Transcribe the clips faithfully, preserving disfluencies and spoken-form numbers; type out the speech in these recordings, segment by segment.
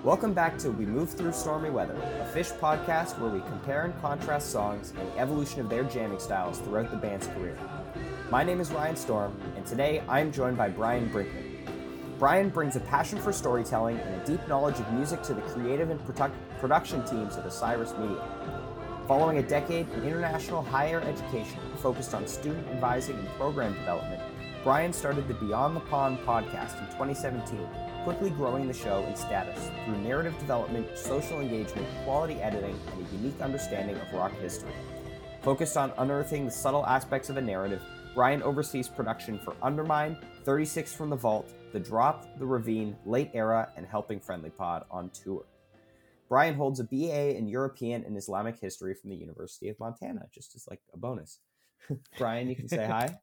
Welcome back to We Move Through Stormy Weather, a Phish podcast where we compare and contrast songs and the evolution of their jamming styles throughout the band's career. My name is Ryan Storm, and today I am joined by Brian Brinkman. Brian brings a passion for storytelling and a deep knowledge of music to the creative and produ- production teams at Osiris Media. Following a decade in international higher education focused on student advising and program development, Brian started the Beyond the Pond podcast in twenty seventeen, quickly growing the show in status through narrative development, social engagement, quality editing, and a unique understanding of rock history. Focused on unearthing the subtle aspects of a narrative, Brian oversees production for Undermine, thirty-six from the Vault, The Drop, The Ravine, Late Era, and Helping Friendly Pod on tour. Brian holds a B A in European and Islamic history from the University of Montana, just as like a bonus. Brian, you can say hi.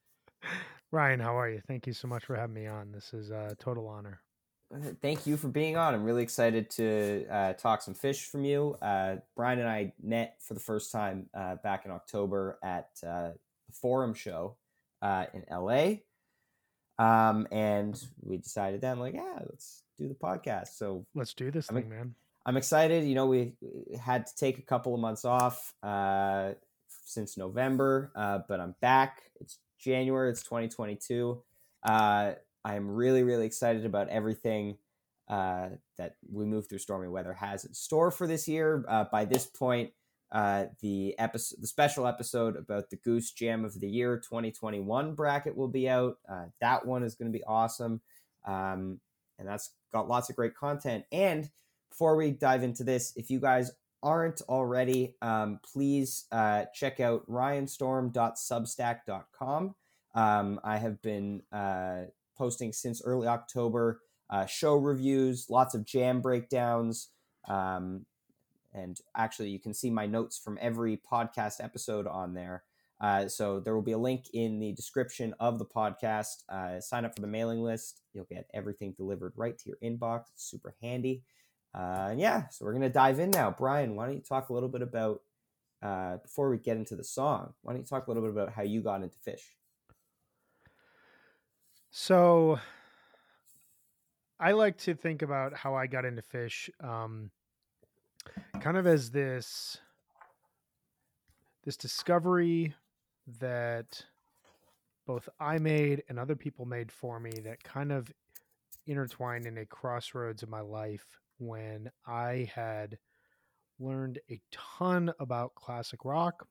Ryan, how are you? Thank you so much for having me on. This is a total honor. Thank you for being on. I'm really excited to uh, talk some Phish from you. Uh, Brian and I met for the first time uh, back in October at uh, the Forum show uh, in L A. Um, and we decided then, like, yeah, let's do the podcast. So let's do this I'm, thing, man. I'm excited. You know, we had to take a couple of months off uh, since November, uh, but I'm back. It's January. It's twenty twenty-two. Uh, I'm really, really excited about everything uh, that We Move Through Stormy Weather has in store for this year. Uh, by this point, uh, the episode, the special episode about the Goose Jam of the Year twenty twenty-one bracket will be out. Uh, that one is going to be awesome, um, and that's got lots of great content. And before we dive into this, if you guys aren't already, um, please uh, check out ryan storm dot substack dot com. Um, I have been uh, posting since early October, uh, show reviews, lots of jam breakdowns, um, and actually you can see my notes from every podcast episode on there. Uh, so there will be a link in the description of the podcast. Uh, sign up for the mailing list. You'll get everything delivered right to your inbox. It's super handy. Uh, and yeah, so we're going to dive in now. Brian, why don't you talk a little bit about, uh, before we get into the song, why don't you talk a little bit about how you got into Phish? So I like to think about how I got into Phish um, kind of as this, this discovery that both I made and other people made for me that kind of intertwined in a crossroads of my life when I had learned a ton about classic rock.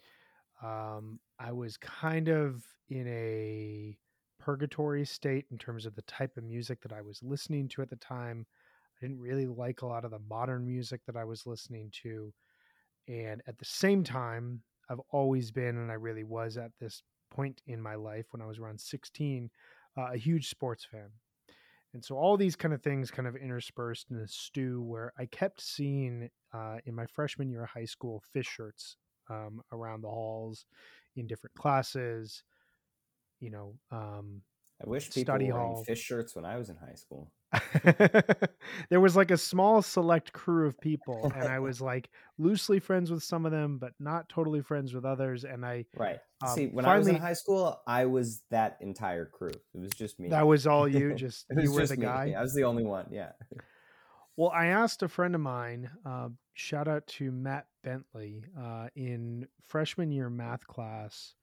Um, I was kind of in a purgatory state in terms of the type of music that I was listening to at the time. I didn't really like a lot of the modern music that I was listening to. And at the same time, I've always been, and I really was at this point in my life when I was around sixteen, uh, a huge sports fan. And so all these kind of things kind of interspersed in a stew where I kept seeing uh, in my freshman year of high school Phish shirts um, around the halls in different classes, you know, um, I wish people study were wearing hall. Phish shirts when I was in high school. There was like a small select crew of people, and I was like loosely friends with some of them, but not totally friends with others. And I Right. um, See, when I was in finally, high school, I was that entire crew. It was just me. that was all you, It just you was were the just me. guy. I was the only one. Yeah. Well, I asked a friend of mine, uh, shout out to Matt Bentley, uh, in freshman year math class,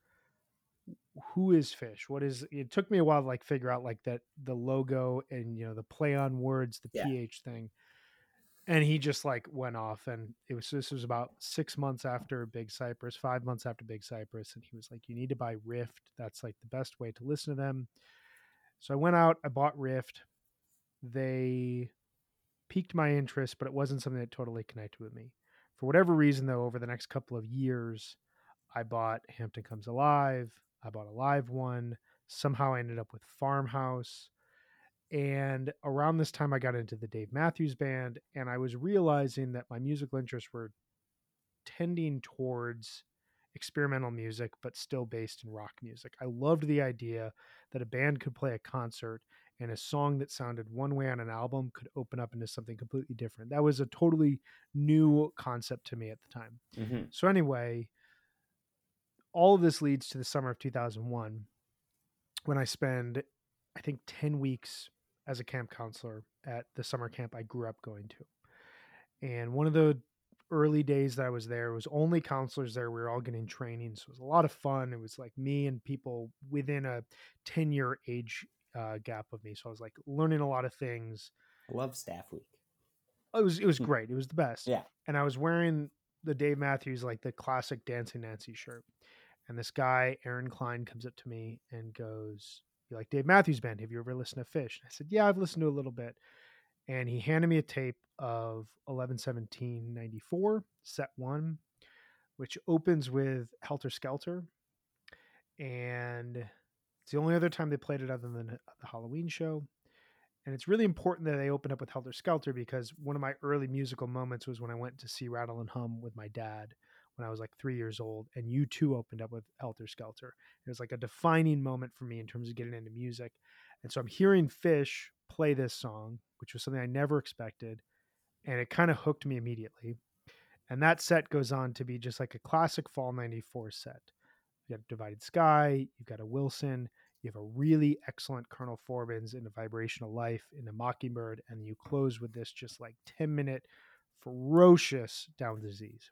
who is Phish? What is it? Took me a while to like figure out like that the logo and you know the play on words, the Yeah. P H thing. And he just like went off, and it was this was about six months after Big Cypress, five months after Big Cypress, and he was like, "You need to buy Rift. That's like the best way to listen to them." So I went out, I bought Rift. They piqued my interest, but it wasn't something that totally connected with me. For whatever reason, though, over the next couple of years, I bought Hampton Comes Alive. I bought a live one. Somehow I ended up with Farmhouse. And around this time, I got into the Dave Matthews Band, and I was realizing that my musical interests were tending towards experimental music, but still based in rock music. I loved the idea that a band could play a concert and a song that sounded one way on an album could open up into something completely different. That was a totally new concept to me at the time. Mm-hmm. So, anyway, all of this leads to the summer of two thousand one when I spend, I think, ten weeks as a camp counselor at the summer camp I grew up going to. And one of the early days that I was there, it was only counselors there. We were all getting training. So it was a lot of fun. It was like me and people within a ten year age uh, gap of me. So I was like learning a lot of things. I love staff week. It was, it was great. It was the best. Yeah. And I was wearing the Dave Matthews, like the classic Dancing Nancy shirt. And this guy, Aaron Klein, comes up to me and goes, "You like Dave Matthews Band? Have you ever listened to Fish?" And I said, "Yeah, I've listened to a little bit." And he handed me a tape of eleven seventeen ninety-four, set one, which opens with Helter Skelter. And it's the only other time they played it other than the Halloween show. And it's really important that they open up with Helter Skelter because one of my early musical moments was when I went to see Rattle and Hum with my dad when I was like three years old. And U two opened up with Helter Skelter. It was like a defining moment for me in terms of getting into music. And so I'm hearing Fish play this song, which was something I never expected. And it kind of hooked me immediately. And that set goes on to be just like a classic fall ninety-four set. You got Divided Sky, you've got a Wilson, you have a really excellent Colonel Forbins in A Vibrational Life, in a Mockingbird, and you close with this just like ten minute ferocious Down Disease.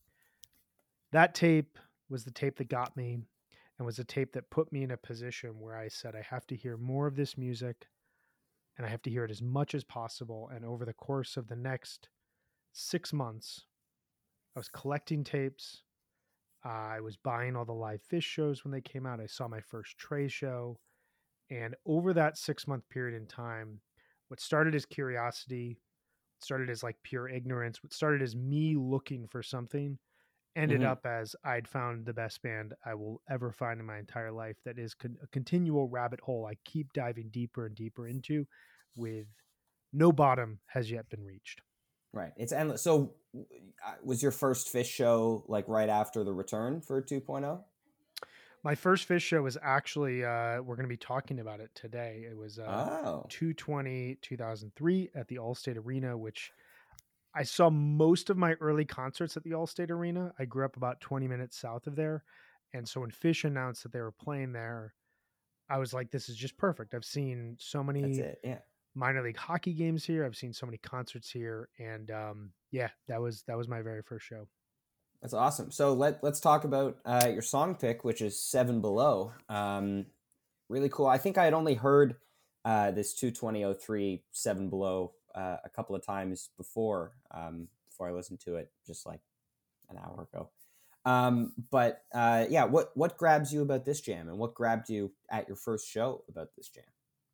That tape was the tape that got me and was a tape that put me in a position where I said, I have to hear more of this music and I have to hear it as much as possible. And over the course of the next six months, I was collecting tapes. Uh, I was buying all the live Fish shows when they came out. I saw my first Trey show. And over that six month period in time, what started as curiosity, started as like pure ignorance, what started as me looking for something, ended Mm-hmm. up as I'd found the best band I will ever find in my entire life. That is con- a continual rabbit hole I keep diving deeper and deeper into, with no bottom has yet been reached. Right. It's endless. So uh, was your first Fish show like right after the return for two point oh? My first Fish show was actually, uh, we're going to be talking about it today. It was uh, Oh. two twenty two thousand three at the Allstate Arena, which I saw most of my early concerts at the Allstate Arena. I grew up about twenty minutes south of there. And so when Fish announced that they were playing there, I was like, this is just perfect. I've seen so That's many it. Yeah. minor league hockey games here. I've seen so many concerts here. And um, yeah, that was, that was my very first show. That's awesome. So let, let's talk about uh, your song pick, which is Seven Below. Um, really cool. I think I had only heard uh, this two twenty oh three Seven Below uh, a couple of times before, um, before I listened to it just like an hour ago. Um, but uh, yeah, what, what grabs you about this jam, and what grabbed you at your first show about this jam?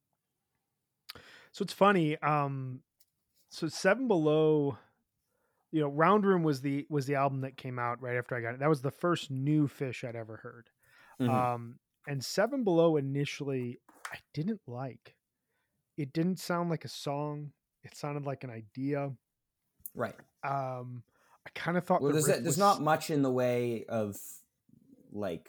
So it's funny. Um, so Seven Below, you know, Round Room was the was the album that came out right after I got it. That was the first new Fish I'd ever heard. Mm-hmm. Um, and Seven Below initially I didn't like. It didn't sound like a song. It sounded like an idea. Right. Um, I kind of thought Well, the there's, riff there's was not much in the way of like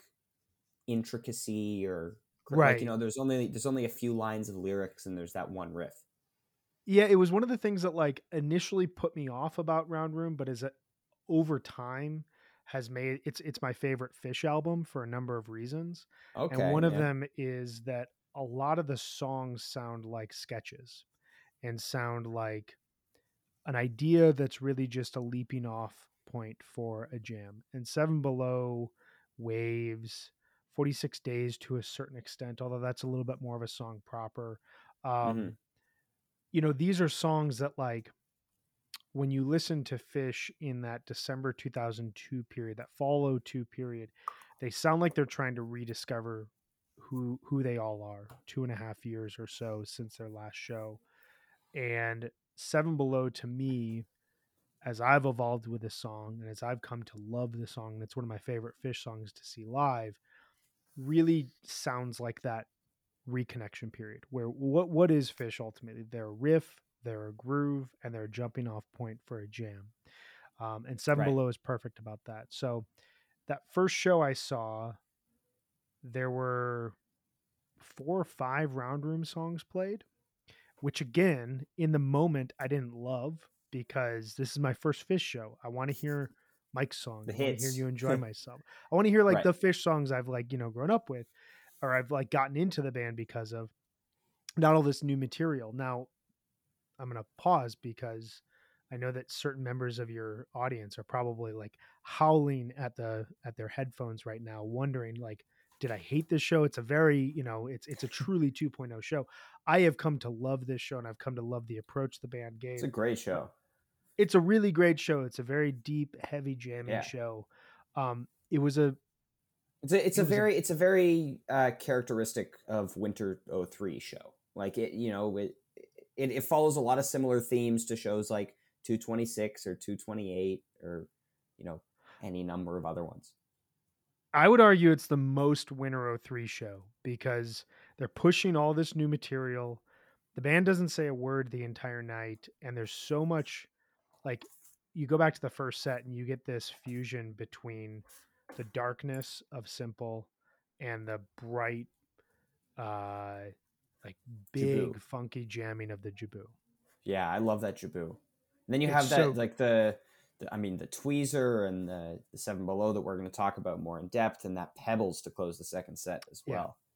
intricacy or like, you right. know, there's only there's only a few lines of lyrics and there's that one riff. Yeah, it was one of the things that like initially put me off about Round Room, but as it over time has made it's it's my favorite Fish album for a number of reasons. And Okay. one of Yeah. them is that a lot of the songs sound like sketches and sound like an idea that's really just a leaping off point for a jam. And Seven Below, Waves, forty-six Days to a certain extent, although that's a little bit more of a song proper. Mm-hmm. Um, you know, these are songs that like when you listen to Fish in that December two thousand two period, that fall oh two period, they sound like they're trying to rediscover who who they all are two and a half years or so since their last show. And Seven Below to me, as I've evolved with this song and as I've come to love the song, and it's one of my favorite Fish songs to see live, really sounds like that reconnection period where what what is Fish ultimately? They're a riff, they're a groove, and they're a jumping off point for a jam. Um, and Seven Right. Below is perfect about that. So that first show I saw, there were four or five Round Room songs played, which again, in the moment, I didn't love because this is my first Fish show. I want to hear Mike's song. The I want to hear hits. You Enjoy Myself. I want to hear like Right. the Fish songs I've like, you know, grown up with or I've like gotten into the band because of. not all this new material. Now, I'm going to pause because I know that certain members of your audience are probably like howling at the at their headphones right now, wondering like, did I hate this show? It's a very, you know, it's it's a truly 2.0 show. I have come to love this show, and I've come to love the approach the band It's gave. a great Uh, show. It's a really great show. It's a very deep, heavy jamming Yeah. show. Um, it was a It's a it's it a was a very it's a very uh, characteristic of Winter 'oh three show. Like it, you know, it, it it follows a lot of similar themes to shows like two twenty-six or two twenty-eight or you know any number of other ones. I would argue it's the most Winter oh three show because they're pushing all this new material. The band doesn't say a word the entire night, and there's so much like you go back to the first set and you get this fusion between the darkness of Simple and the bright uh like Jabu. big funky jamming of the Jabu. Yeah, I love that Jabu. And then you It's have that so like the, the I mean the Tweezer and the, the Seven Below that we're going to talk about more in depth, and that Pebbles to close the second set as yeah. well.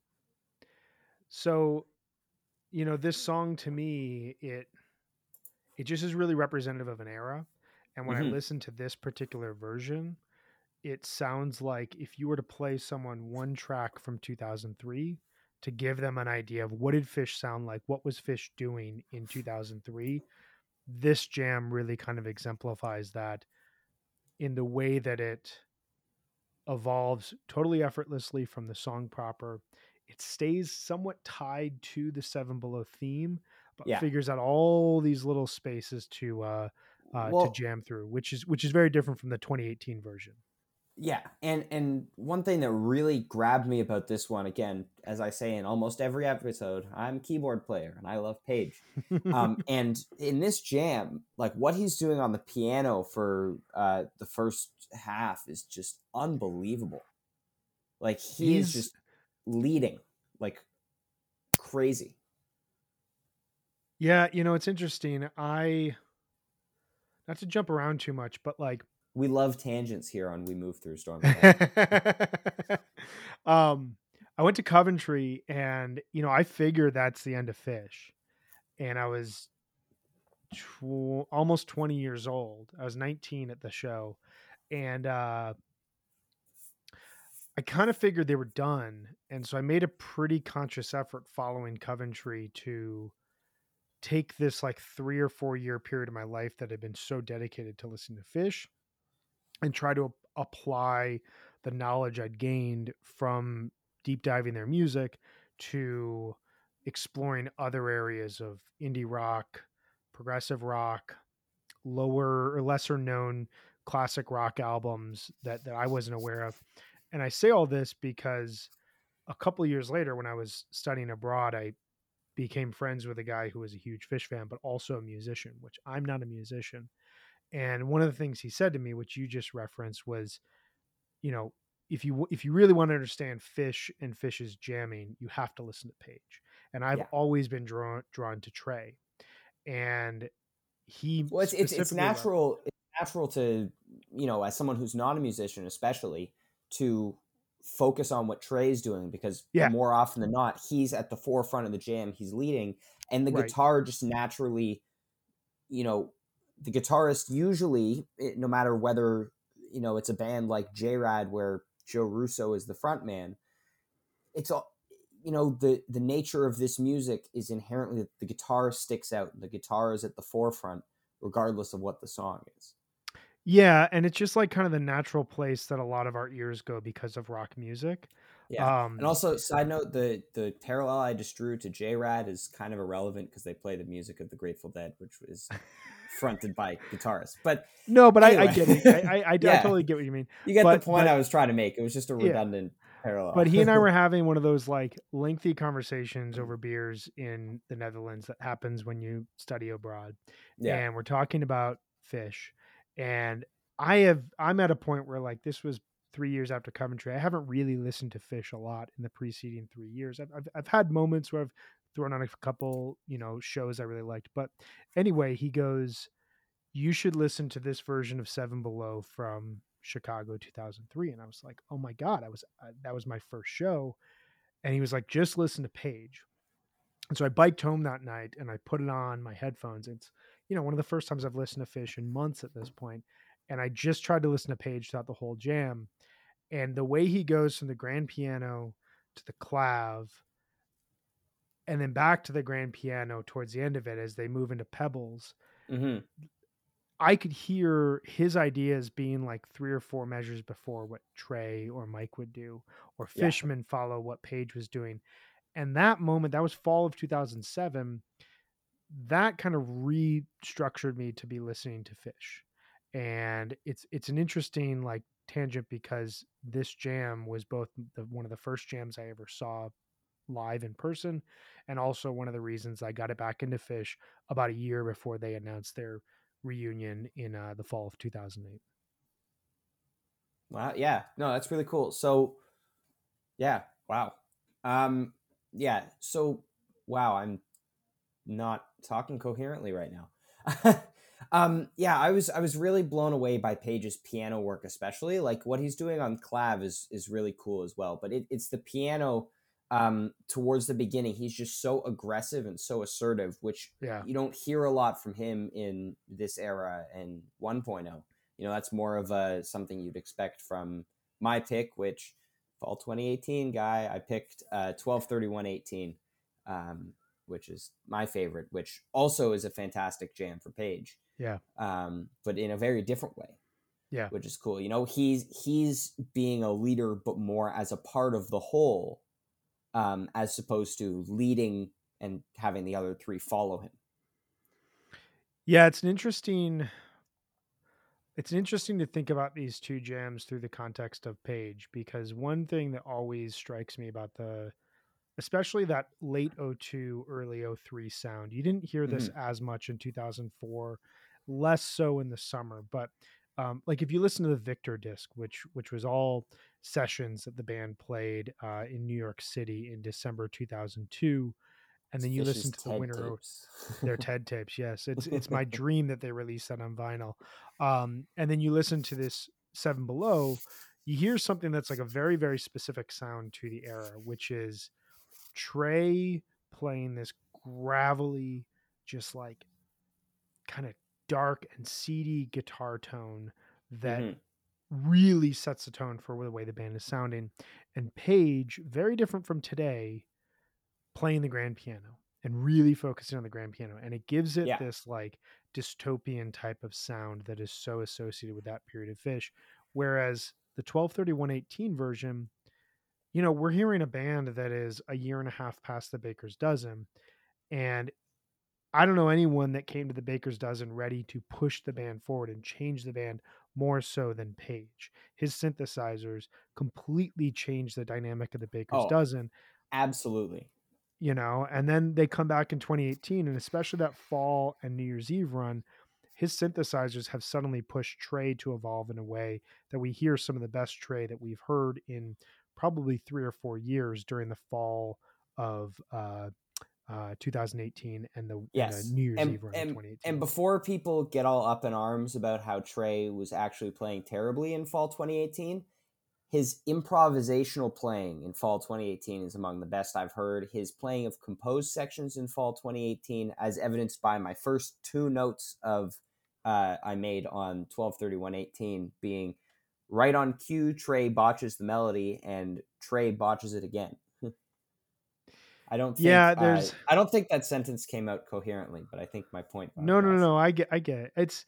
So, you know, this song to me, it it just is really representative of an era. And when I Mm-hmm. listen to this particular version, it sounds like if you were to play someone one track from two thousand three to give them an idea of what did Fish sound like, what was Fish doing in two thousand three, this jam really kind of exemplifies that in the way that it evolves totally effortlessly from the song proper. It stays somewhat tied to the Seven Below theme, but Yeah. figures out all these little spaces to uh, uh, to Well, jam through, which is which is very different from the twenty eighteen version. yeah, and and one thing that really grabbed me about this one, again, as I say in almost every episode, I'm a keyboard player and I love Page. Um, and in this jam, like what he's doing on the piano for uh, the first half is just unbelievable. Like he is He's just leading like crazy. yeah, you know, it's interesting. I not to jump around too much, but like We love tangents here on We Move Through Storms and Storms. um I went to Coventry and you know, I figured that's the end of Fish. And I was tw- almost twenty years old. I was nineteen at the show. And uh I kind of figured they were done. And so I made a pretty conscious effort following Coventry to take this like three or four year period of my life that had been so dedicated to listening to Fish and try to apply the knowledge I'd gained from deep diving their music to exploring other areas of indie rock, progressive rock, lower or lesser known classic rock albums that, that I wasn't aware of. And I say all this because a couple of years later, when I was studying abroad, I became friends with a guy who was a huge Fish fan, but also a musician, which I'm not a musician. And one of the things he said to me, which you just referenced, was, you know, if you if you really want to understand Fish and Fish's jamming, you have to listen to Page. And I've Yeah. always been drawn drawn to Trey. And he Well, it's it's it's specifically loved, natural. It's natural to you know, as someone who's not a musician, especially to focus on what Trey's doing because yeah, more often than not, he's at the forefront of the jam. He's leading, and the right. guitar just naturally, you know, the guitarist usually, it- no matter whether you know it's a band like J-Rad where Joe Russo is the front man, it's all you know the the nature of this music is inherently that the guitar sticks out, the guitar is at the forefront regardless of what the song is. Yeah, and it's just like kind of the natural place that a lot of our ears go because of rock music. Yeah, and Um also side note, the the parallel I just drew to J-Rad is kind of irrelevant because they play the music of the Grateful Dead, which was fronted by guitarists. But no, but I, I anyway, get it. I, I I I yeah, totally get what you mean. you get the But point but I was trying to make. It was just a yeah, redundant parallel. but he and I were having one of those like lengthy conversations over beers in the Netherlands that happens when you study abroad. Yeah, And we're talking about Fish. And I have I'm at a point where like this was three years after Coventry. I haven't really listened to Fish a lot in the preceding three years. I've I've, I've had moments where I've thrown on a couple, you know, shows I really liked. But anyway, he goes, you should listen to this version of Seven Below from Chicago two thousand three. And I was like, oh my God, I was, uh, that was my first show. And he was like, just listen to Page. And so I biked home that night and I put it on my headphones. It's, you know, one of the first times I've listened to Fish in months at this point. And I just tried to listen to Page throughout the whole jam. And the way he goes from the grand piano to the clav and then back to the grand piano towards the end of it as they move into Pebbles, Mm-hmm. I could hear his ideas being like three or four measures before what Trey or Mike would do, or Yeah. Fishman follow what Page was doing. And that moment, that was fall of two thousand seven, that kind of restructured me to be listening to Fish. And it's it's an interesting like tangent because this jam was both the, one of the first jams I ever saw live in person, and also one of the reasons I got it back into Fish about a year before they announced their reunion in uh, the fall of two thousand eight. Wow. Yeah. No, that's really cool. So, yeah. Wow. Um. Yeah. So, wow. I'm not talking coherently right now. um. Yeah. I was. I was really blown away by Page's piano work, especially like what he's doing on clav is is really cool as well. But it, it's the piano. Um. Towards the beginning, he's just so aggressive and so assertive, which Yeah. you don't hear a lot from him in this era and one point oh. You know, that's more of a something you'd expect from my pick, which fall twenty eighteen guy, I picked uh, twelve thirty-one eighteen, um, which is my favorite, which also is a fantastic jam for Page. Yeah. Um, but in a very different way. Yeah. Which is cool. You know, he's he's being a leader, but more as a part of the whole, um, as opposed to leading and having the other three follow him. Yeah, it's an interesting it's interesting to think about these two jams through the context of Page, because one thing that always strikes me about the especially that late oh two early oh three sound, you didn't hear this Mm-hmm. as much in two thousand four, less so in the summer, but um, like if you listen to the Victor disc, which which was all sessions that the band played uh, in New York City in December two thousand two, and It's then you Fish's listen to the TED winter tapes. their TED tapes. Yes, it's it's my dream that they release that on vinyl. Um, and then you listen to this Seven Below, you hear something that's like a very very specific sound to the era, which is Trey playing this gravelly, just like kind of dark and seedy guitar tone that Mm-hmm. really sets the tone for the way the band is sounding. And Page, very different from today, playing the grand piano and really focusing on the grand piano, and it gives it Yeah. this like dystopian type of sound that is so associated with that period of Fish. Whereas the twelve thirty-one eighteen version, you know, we're hearing a band that is a year and a half past the Baker's Dozen, and I don't know anyone that came to the Baker's Dozen ready to push the band forward and change the band more so than Page. His synthesizers completely changed the dynamic of the Baker's Oh, Dozen, absolutely. you know, and then they come back in twenty eighteen, and especially that fall and New Year's Eve run, his synthesizers have suddenly pushed Trey to evolve in a way that we hear some of the best Trey that we've heard in probably three or four years during the fall of uh, uh, two thousand eighteen and the and the Yes. New Year's And Eve run of and twenty and eighteen. before people get all up in arms about how Trey was actually playing terribly in fall twenty eighteen, his improvisational playing in fall twenty eighteen is among the best I've heard. His playing of composed sections in fall twenty eighteen, as evidenced by my first two notes of uh, I made on twelve thirty-one eighteen, being right on cue, Trey botches the melody and Trey botches it again. I don't think Yeah, uh, there's I don't think that sentence came out coherently, but I think my point got no, no, no, across. no. I get, I get it. It's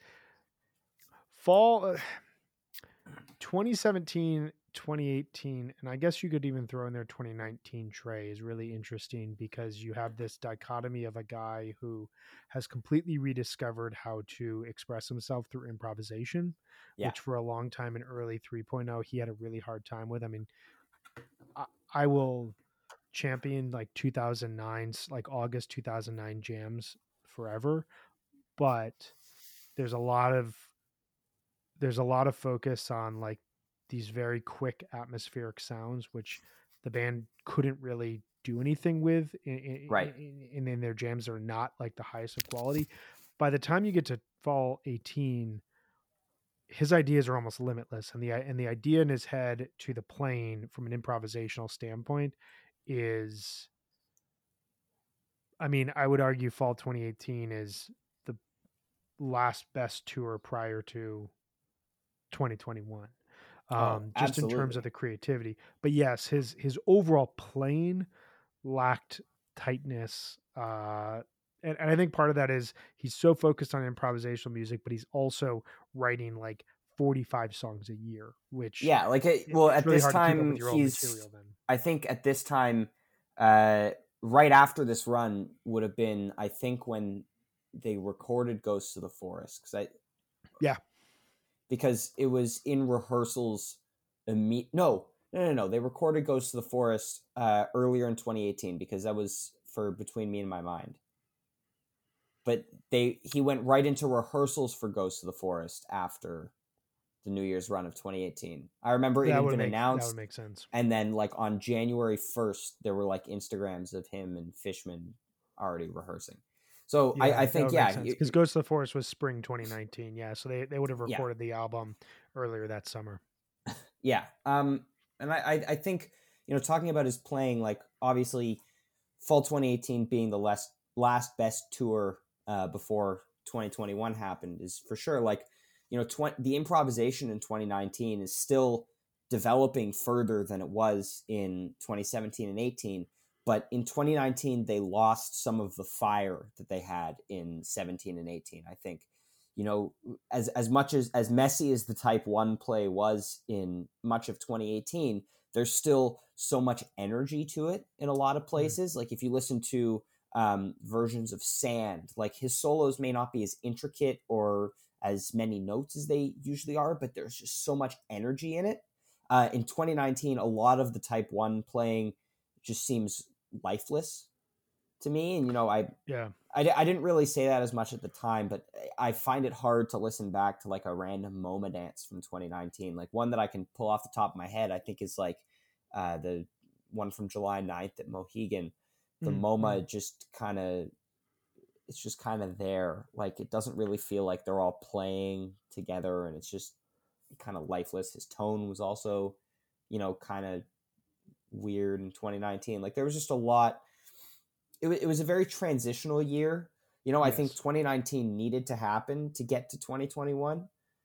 fall uh, twenty seventeen, twenty eighteen, and I guess you could even throw in there twenty nineteen. Trey is really interesting because you have this dichotomy of a guy who has completely rediscovered how to express himself through improvisation, Yeah. which for a long time in early 3.0 he had a really hard time with. I mean, I, I will champion like two thousand nine's like August two thousand nine jams forever, but there's a lot of there's a lot of focus on like these very quick atmospheric sounds, which the band couldn't really do anything with in, Right. in, in, in their jams are not like the highest of quality. By the time you get to fall eighteen, his ideas are almost limitless, and the and the idea in his head to the playing from an improvisational standpoint is I mean, I would argue fall twenty eighteen is the last best tour prior to twenty twenty-one. Oh, Um, just in terms of absolutely. the creativity. But yes, his his overall playing lacked tightness. Uh, and, and I think part of that is he's so focused on improvisational music, but he's also writing like forty-five songs a year, which Yeah, like it, it, well, it's at really this hard to keep up with time your own he's material then. I think at this time uh right after this run would have been I think when they recorded Ghosts of the Forest cuz I Yeah. because it was in rehearsals imme- no, no, no, no, they recorded Ghosts of the Forest uh earlier in twenty eighteen because that was for Between Me and My Mind. But they he went right into rehearsals for Ghosts of the Forest after the New Year's run of twenty eighteen. I remember it That had would been make that would announced, make sense. and then like on January first, there were like Instagrams of him and Fishman already rehearsing. So I, Yeah, I that think would make yeah, sense it- because it- Ghost of the Forest was spring twenty nineteen. Yeah, so they, they would have yeah, recorded the album earlier that summer. yeah. Um, and I, I I think you know talking about his playing, like obviously fall twenty eighteen being the last last best tour uh, before twenty twenty-one happened is for sure like you know tw- the improvisation in twenty nineteen is still developing further than it was in twenty seventeen and eighteen, but in twenty nineteen they lost some of the fire that they had in seventeen and eighteen. I think you know as as much as as messy as the type one play was in much of twenty eighteen, there's still so much energy to it in a lot of Mm. places. Like if you listen to um, versions of Sand, like his solos may not be as intricate or as many notes as they usually are, but there's just so much energy in it. Uh, in twenty nineteen, a lot of the type one playing just seems lifeless to me. And, you know, I, Yeah. I, I didn't really say that as much at the time, but I find it hard to listen back to like a random MoMA dance from twenty nineteen. Like one that I can pull off the top of my head, I think is like uh, the one from July ninth at Mohegan. The Mm-hmm. MoMA just kind of, it's just kind of there. Like it doesn't really feel like they're all playing together and it's just kind of lifeless. His tone was also, you know, kind of weird in twenty nineteen. Like there was just a lot. It, it was a very transitional year. You know, I think Yes. twenty nineteen needed to happen to get to twenty twenty-one.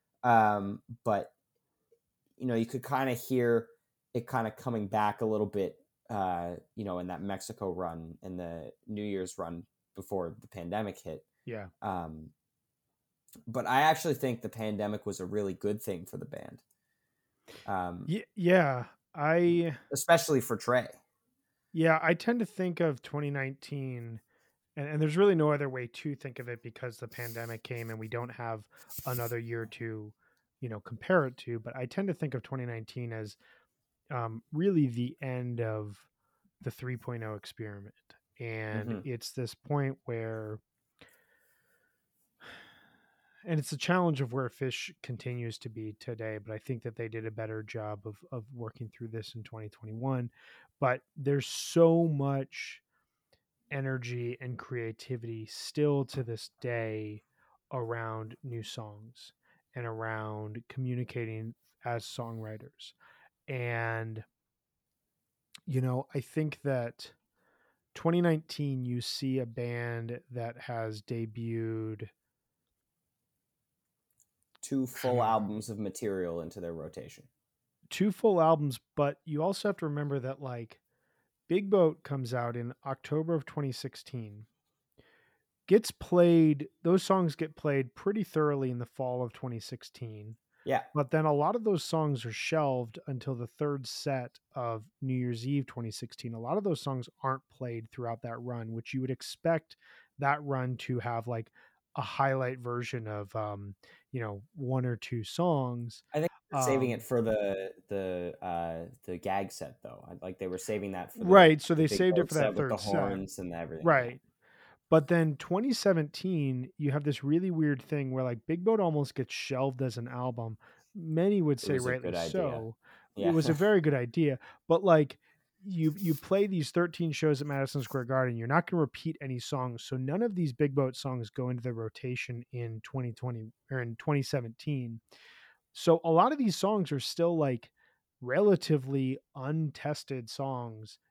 Um, but, you know, you could kind of hear it kind of coming back a little bit, uh, you know, in that Mexico run and the New Year's run before the pandemic hit. Yeah. Um, but I actually think the pandemic was a really good thing for the band. Um, Y- yeah. I especially for Trey. yeah, I tend to think of twenty nineteen and, and there's really no other way to think of it because the pandemic came and we don't have another year to, you know, compare it to. But I tend to think of twenty nineteen as um, really the end of the 3.0 experiment. And Mm-hmm. it's this point where, and it's a challenge of where Fish continues to be today, but I think that they did a better job of, of working through this in twenty twenty-one. But there's so much energy and creativity still to this day around new songs and around communicating as songwriters. And, you know, I think that twenty nineteen, you see a band that has debuted Two full albums of material into their rotation. two full albums, but you also have to remember that, like, Big Boat comes out in October of twenty sixteen, gets played, those songs get played pretty thoroughly in the fall of twenty sixteen. Yeah. But then a lot of those songs are shelved until the third set of New Year's Eve twenty sixteen. A lot of those songs aren't played throughout that run, which you would expect that run to have like a highlight version of, um, you know, one or two songs. I think they're saving it Um, for the the uh the gag set though. Like they were saving that for the right. So the they big saved it boat for that set with the third set. horns and everything. Yeah. Right. But then twenty seventeen, you have this really weird thing where like Big Boat almost gets shelved as an album. Many would It say was a rightly good idea. so. It Yeah. was a very good idea, but like you you play these thirteen shows at Madison Square Garden, you're not going to repeat any songs. So none of these Big Boat songs go into the rotation in twenty twenty or in twenty seventeen. So a lot of these songs are still like relatively untested songs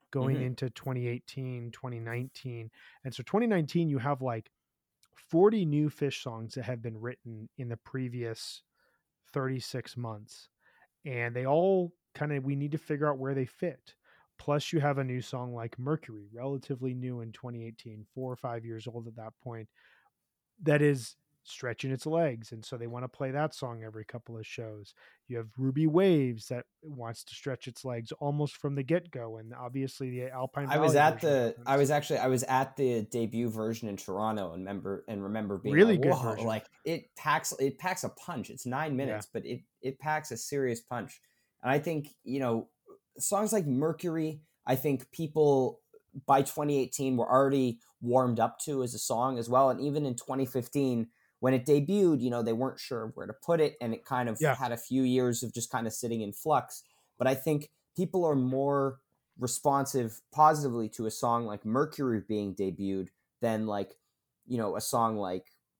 going Mm-hmm. into twenty eighteen, twenty nineteen. And so twenty nineteen, you have like forty new Phish songs that have been written in the previous thirty-six months. And they all kind of, we need to figure out where they fit. Plus, you have a new song like Mercury, relatively new in twenty eighteen, four or five years old at that point, that is stretching its legs. And so they want to play that song every couple of shows. You have Ruby Waves that wants to stretch its legs almost from the get go. And obviously, the Alpine I was Valley at version the I happens. was actually I was at the debut version in Toronto and remember and remember being Really like, good whoa, version. like it packs it packs a punch. It's nine Yeah. minutes, but it it packs a serious punch. And I think, you know, songs like Mercury, I think people by twenty eighteen were already warmed up to as a song as well. And even in twenty fifteen, when it debuted, you know, they weren't sure where to put it, and it kind of Yeah. had a few years of just kind of sitting in flux. But I think people are more responsive positively to a song like Mercury being debuted than like, you know, a song like,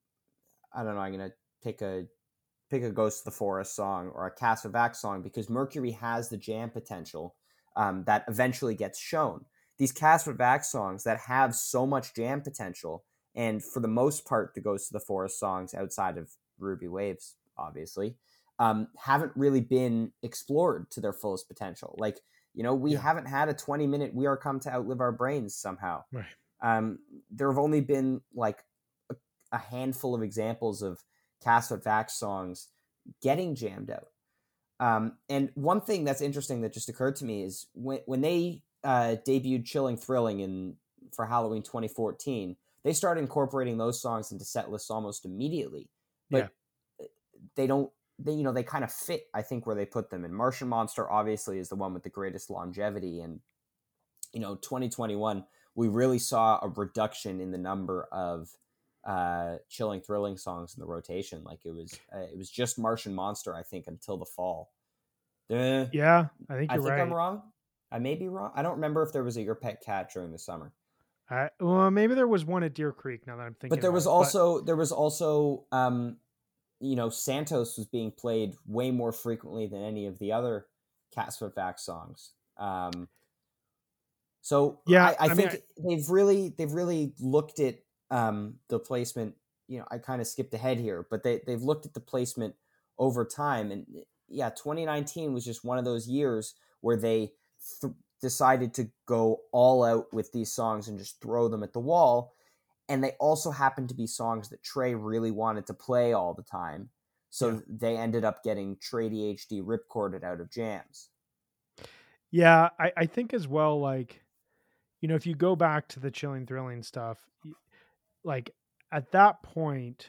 I don't know, I'm gonna pick a pick a Ghost of the Forest song or a Cast of Vax song, because Mercury has the jam potential um, that eventually gets shown. These Cast of Vax songs that have so much jam potential, and for the most part, the Ghost of the Forest songs outside of Ruby Waves, obviously, um, haven't really been explored to their fullest potential. Like, you know, we Yeah. haven't had a twenty minute We Are Come to Outlive Our Brains somehow. Right. Um, there have only been like a, a handful of examples of Cast of Vax songs getting jammed out. Um, and one thing that's interesting that just occurred to me is when when they uh, debuted Chilling Thrilling in for Halloween twenty fourteen, they started incorporating those songs into set lists almost immediately. Yeah. But they don't, they, you know, they kind of fit, I think, where they put them. And Martian Monster obviously is the one with the greatest longevity. And, you know, twenty twenty-one, we really saw a reduction in the number of uh, Chilling Thrilling songs in the rotation. Like it was, uh, it was just Martian Monster, I think, until the fall. Uh, Yeah. I think I you're think I'm right. wrong. I may be wrong. I don't remember if there was a Your Pet Cat during the summer, I, well, maybe there was one at Deer Creek now that I'm but thinking there about was it. But also there was also um, you know, Santos was being played way more frequently than any of the other Cat Foot Vax songs. Um, so yeah, I, I I mean, think I, they've really they've really looked at um, the placement. You know, I kind of skipped ahead here, but they they've looked at the placement over time, and yeah, twenty nineteen was just one of those years where they th- decided to go all out with these songs and just throw them at the wall. And they also happened to be songs that Trey really wanted to play all the time. yeah. So they ended up getting Trey D H D ripcorded out of jams. Yeah. I, I think as well, like, you know, if you go back to the Chilling Thrilling stuff, y- like at that point,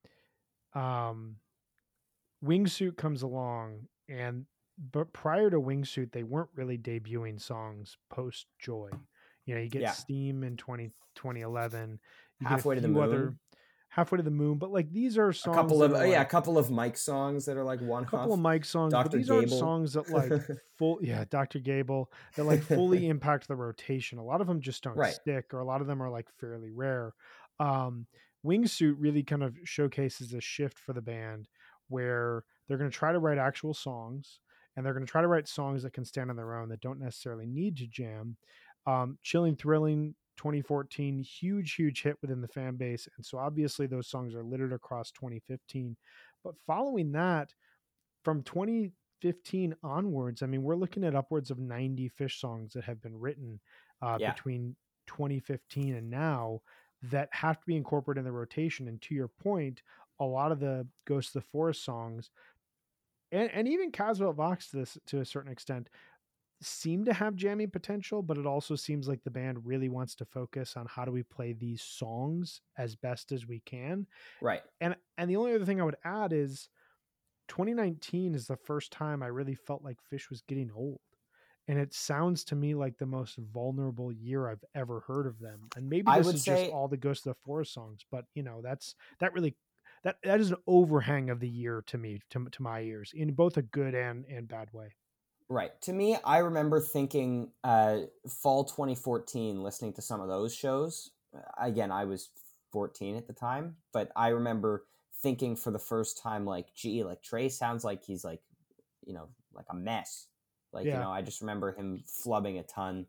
um, Wingsuit comes along, and but prior to Wingsuit, they weren't really debuting songs post Joy. You know, you get Yeah. Steam in twenty twenty eleven, you get a Halfway to the few Moon. other Halfway to the Moon, but like these are A songs couple that of, are oh yeah, a like couple of Mike songs that are like one a couple of off. Mike songs, but Doctor these aren't Gable. songs that like full, yeah, Doctor Gable, that like fully impact the rotation. A lot of them just don't Right. stick, or a lot of them are like fairly rare. Um, Wingsuit really kind of showcases a shift for the band where they're going to try to write actual songs, and they're going to try to write songs that can stand on their own that don't necessarily need to jam. Um, Chilling Thrilling twenty fourteen, huge, huge hit within the fan base. And so obviously those songs are littered across twenty fifteen. But following that, from twenty fifteen onwards, I mean, we're looking at upwards of ninety Phish songs that have been written uh, Yeah. between twenty fifteen and now that have to be incorporated in the rotation. And to your point, a lot of the Ghost of the Forest songs, and, and even Caswell Vox to this to a certain extent, seem to have jamming potential, but it also seems like the band really wants to focus on how do we play these songs as best as we can. Right. And and the only other thing I would add is twenty nineteen is the first time I really felt like Phish was getting old. And it sounds to me like the most vulnerable year I've ever heard of them. And maybe I this would is just say, all the Ghost of the Forest songs, but you know, that's that really that that is an overhang of the year to me, to, to my ears, in both a good and and bad way. right. To me, I remember thinking uh, fall twenty fourteen, listening to some of those shows. Again, I was fourteen at the time, but I remember thinking for the first time, like, gee, like Trey sounds like he's like, you know, like a mess. Like, you Yeah. know, I just remember him flubbing a ton.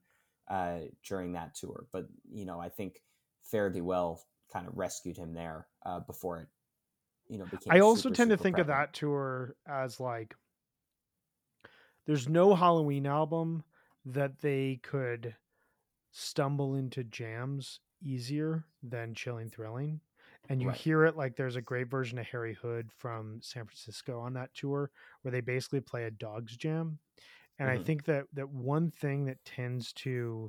uh, during that tour. But, you know, I think Fare Thee Well kind of rescued him there uh, before it, you know, became I also super, tend to super think of prevalent. that tour as like there's no Halloween album that they could stumble into jams easier than Chilling Thrilling. And you Right. hear it like there's a great version of Harry Hood from San Francisco on that tour where they basically play a Dogs jam. And I Mm-hmm. think that that one thing that tends to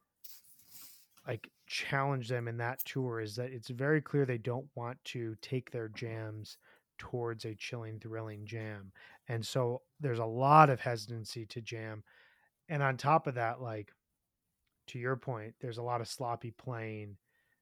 like challenge them in that tour is that it's very clear they don't want to take their jams towards a Chilling Thrilling jam. And so there's a lot of hesitancy to jam. And on top of that, like to your point, there's a lot of sloppy playing.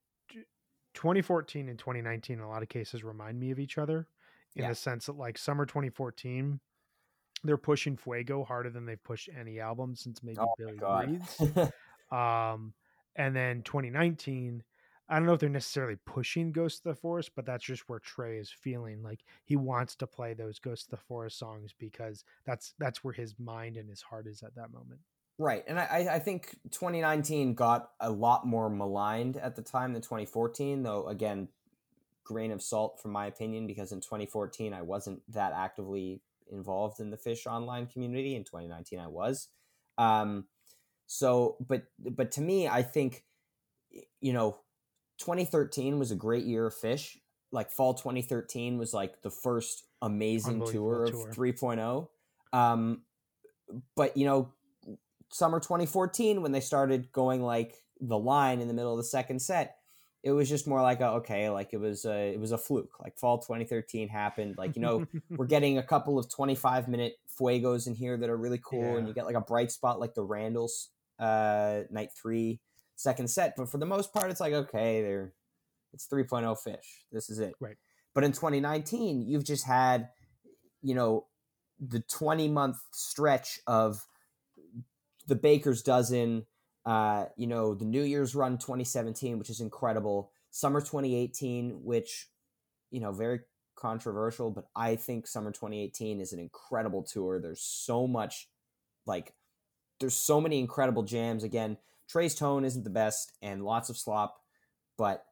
twenty fourteen and twenty nineteen in a lot of cases remind me of each other in Yeah. the sense that like summer twenty fourteen they're pushing Fuego harder than they've pushed any album since maybe Oh, my Billy God. Breathes. Um, and then twenty nineteen, I don't know if they're necessarily pushing Ghost of the Forest, but that's just where Trey is feeling like he wants to play those Ghost of the Forest songs because that's that's where his mind and his heart is at that moment. Right. And I, I think twenty nineteen got a lot more maligned at the time than twenty fourteen, though, again, grain of salt from my opinion, because in twenty fourteen I wasn't that actively involved in the Phish online community. In twenty nineteen I was. Um, so, but but to me, I think, you know, twenty thirteen was a great year of Phish. Like fall twenty thirteen was like the first amazing Unbelievable tour of tour. 3.0. Um, but you know, summer twenty fourteen when they started going like the line in the middle of the second set, it was just more like a, okay, like it was a, it was a fluke. Like fall twenty thirteen happened. Like, you know, we're getting a couple of twenty-five minute Fuegos in here that are really cool, and Yeah. you get like a bright spot like the Randalls uh, night three second set. But for the most part, it's like, okay, they're it's 3.0 Phish. This is it. Right. But in twenty nineteen, you've just had, you know, the twenty month stretch of the Baker's Dozen, uh, you know, the New Year's Run twenty seventeen, which is incredible. Summer twenty eighteen, which, you know, very controversial, but I think Summer twenty eighteen is an incredible tour. There's so much, like, there's so many incredible jams. Again, Trey's tone isn't the best and lots of slop, but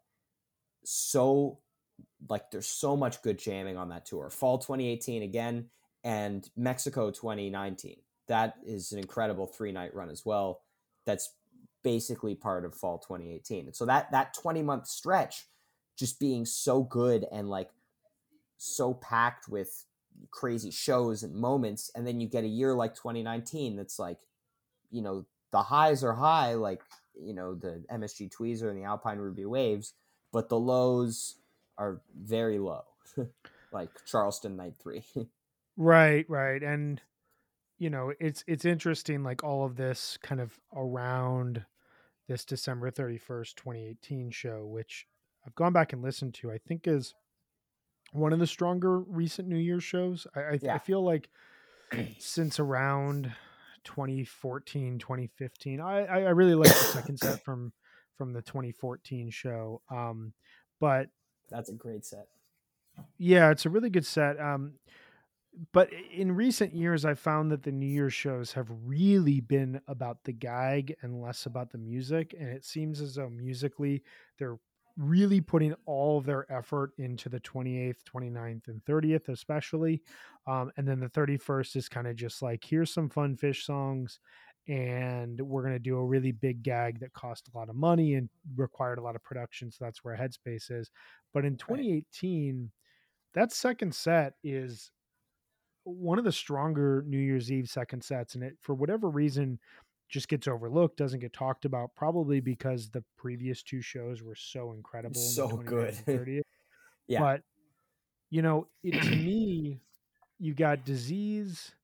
so, like, there's so much good jamming on that tour. Fall twenty eighteen again, and Mexico twenty nineteen. That is an incredible three night run as well. That's basically part of fall twenty eighteen. And so that that twenty month stretch just being so good and like so packed with crazy shows and moments, and then you get a year like twenty nineteen that's like, you know, the highs are high, like, you know, the M S G Tweezer and the Alpine Ruby Waves, but the lows are very low, like Charleston Night three. Right, right. And you know, it's it's interesting like all of this kind of around this December thirty-first, twenty eighteen show, which I've gone back and listened to, I think is one of the stronger recent New Year's shows. I I, I Yeah. feel like since around twenty fourteen, twenty fifteen, I, I I really like the second set from from the twenty fourteen show. Um, but That's a great set. yeah, it's a really good set. Um, but in recent years, I've found that the New Year's shows have really been about the gag and less about the music. And it seems as though musically, they're really putting all of their effort into the twenty-eighth, twenty-ninth, and thirtieth, especially. Um, and then the thirty-first is kind of just like, here's some fun Phish songs. And we're going to do a really big gag that cost a lot of money and required a lot of production. So that's where Headspace is. But in Right. twenty eighteen, that second set is one of the stronger New Year's Eve second sets, and it for whatever reason just gets overlooked, doesn't get talked about, probably because the previous two shows were so incredible in the So good. twenty-ninth and thirtieth. Yeah. But you know, it to me, you got Disease,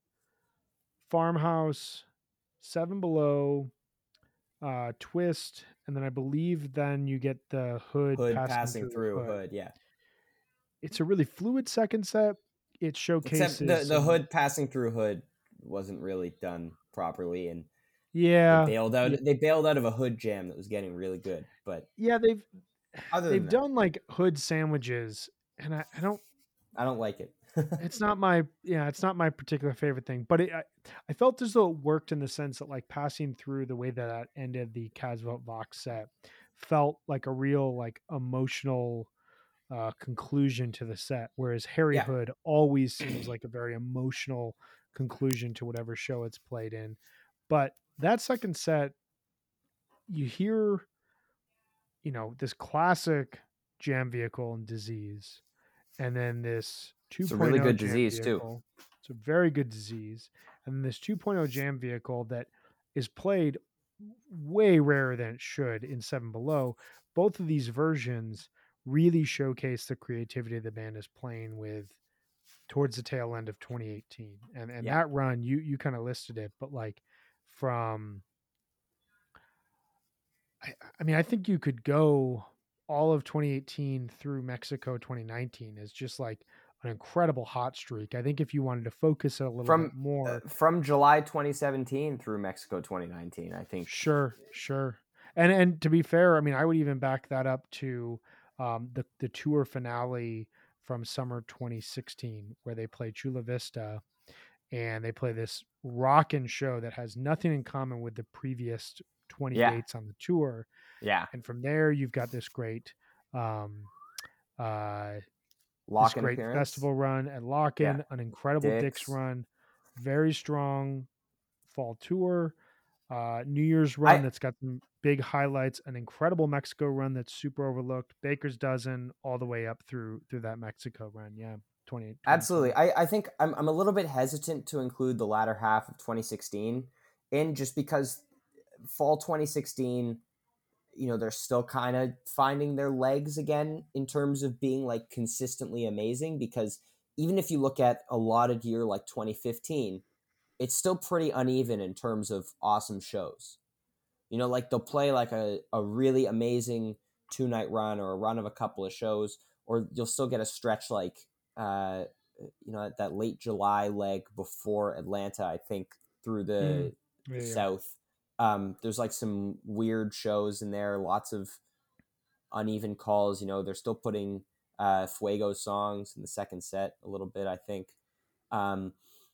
Farmhouse, Seven Below, uh, Twist, and then I believe then you get the Hood Hood passing passing through through Hood. Hood. Yeah. It's a really fluid second set. It Except showcases the, the some, Hood passing through Hood wasn't really done properly. And they yeah, bailed out, yeah, they bailed out of a Hood jam that was getting really good. But yeah. They've other than they've that, done like Hood sandwiches, and I, I don't I don't like it. It's not my yeah, it's not my particular favorite thing, but it, I, I felt as though it worked in the sense that like passing through the way that that ended the Casbolt Vox set felt like a real like emotional uh, conclusion to the set, whereas Harry Yeah. Hood always seems like a very emotional conclusion to whatever show it's played in. But that second set, you hear, you know, this classic jam vehicle and disease, and then this It's a really 2.0 good jam disease too. vehicle. It's a very good disease. And then this 2.0 jam vehicle that is played way rarer than it should in Seven Below. Both of these versions really showcase the creativity the band is playing with towards the tail end of twenty eighteen. And and Yeah. that run, you you kind of listed it, but like from I, I mean, I think you could go all of twenty eighteen through Mexico twenty nineteen as just like an incredible hot streak. I think if you wanted to focus it a little bit From uh, more, from July twenty seventeen through Mexico twenty nineteen, I think. sure, sure. And and to be fair, I mean, I would even back that up to um, the the tour finale from summer twenty sixteen, where they play Chula Vista and they play this rockin' show that has nothing in common with the previous twenty Yeah. dates on the tour. Yeah. And from there, you've got this great um, uh, this Lock-in great appearance. festival run at Yeah. Lock-In, an incredible Dick's Dicks. run, very strong fall tour, uh, New Year's run I that's got some big highlights, an incredible Mexico run that's super overlooked, Baker's Dozen all the way up through through that Mexico run. Yeah, twenty twenty absolutely. twenty. I I think I'm I'm a little bit hesitant to include the latter half of twenty sixteen in, just because fall twenty sixteen, you know, they're still kind of finding their legs again in terms of being like consistently amazing, because even if you look at a lot of year like twenty fifteen, it's still pretty uneven in terms of awesome shows. You know, like they'll play like a, a really amazing two night run or a run of a couple of shows, or you'll still get a stretch like, uh, you know, that late July leg before Atlanta, I think, through Mm, the, yeah, the yeah. South. Um, there's like some weird shows in there, lots of uneven calls. You know, they're still putting uh, Fuego songs in the second set a little bit, I think. Um,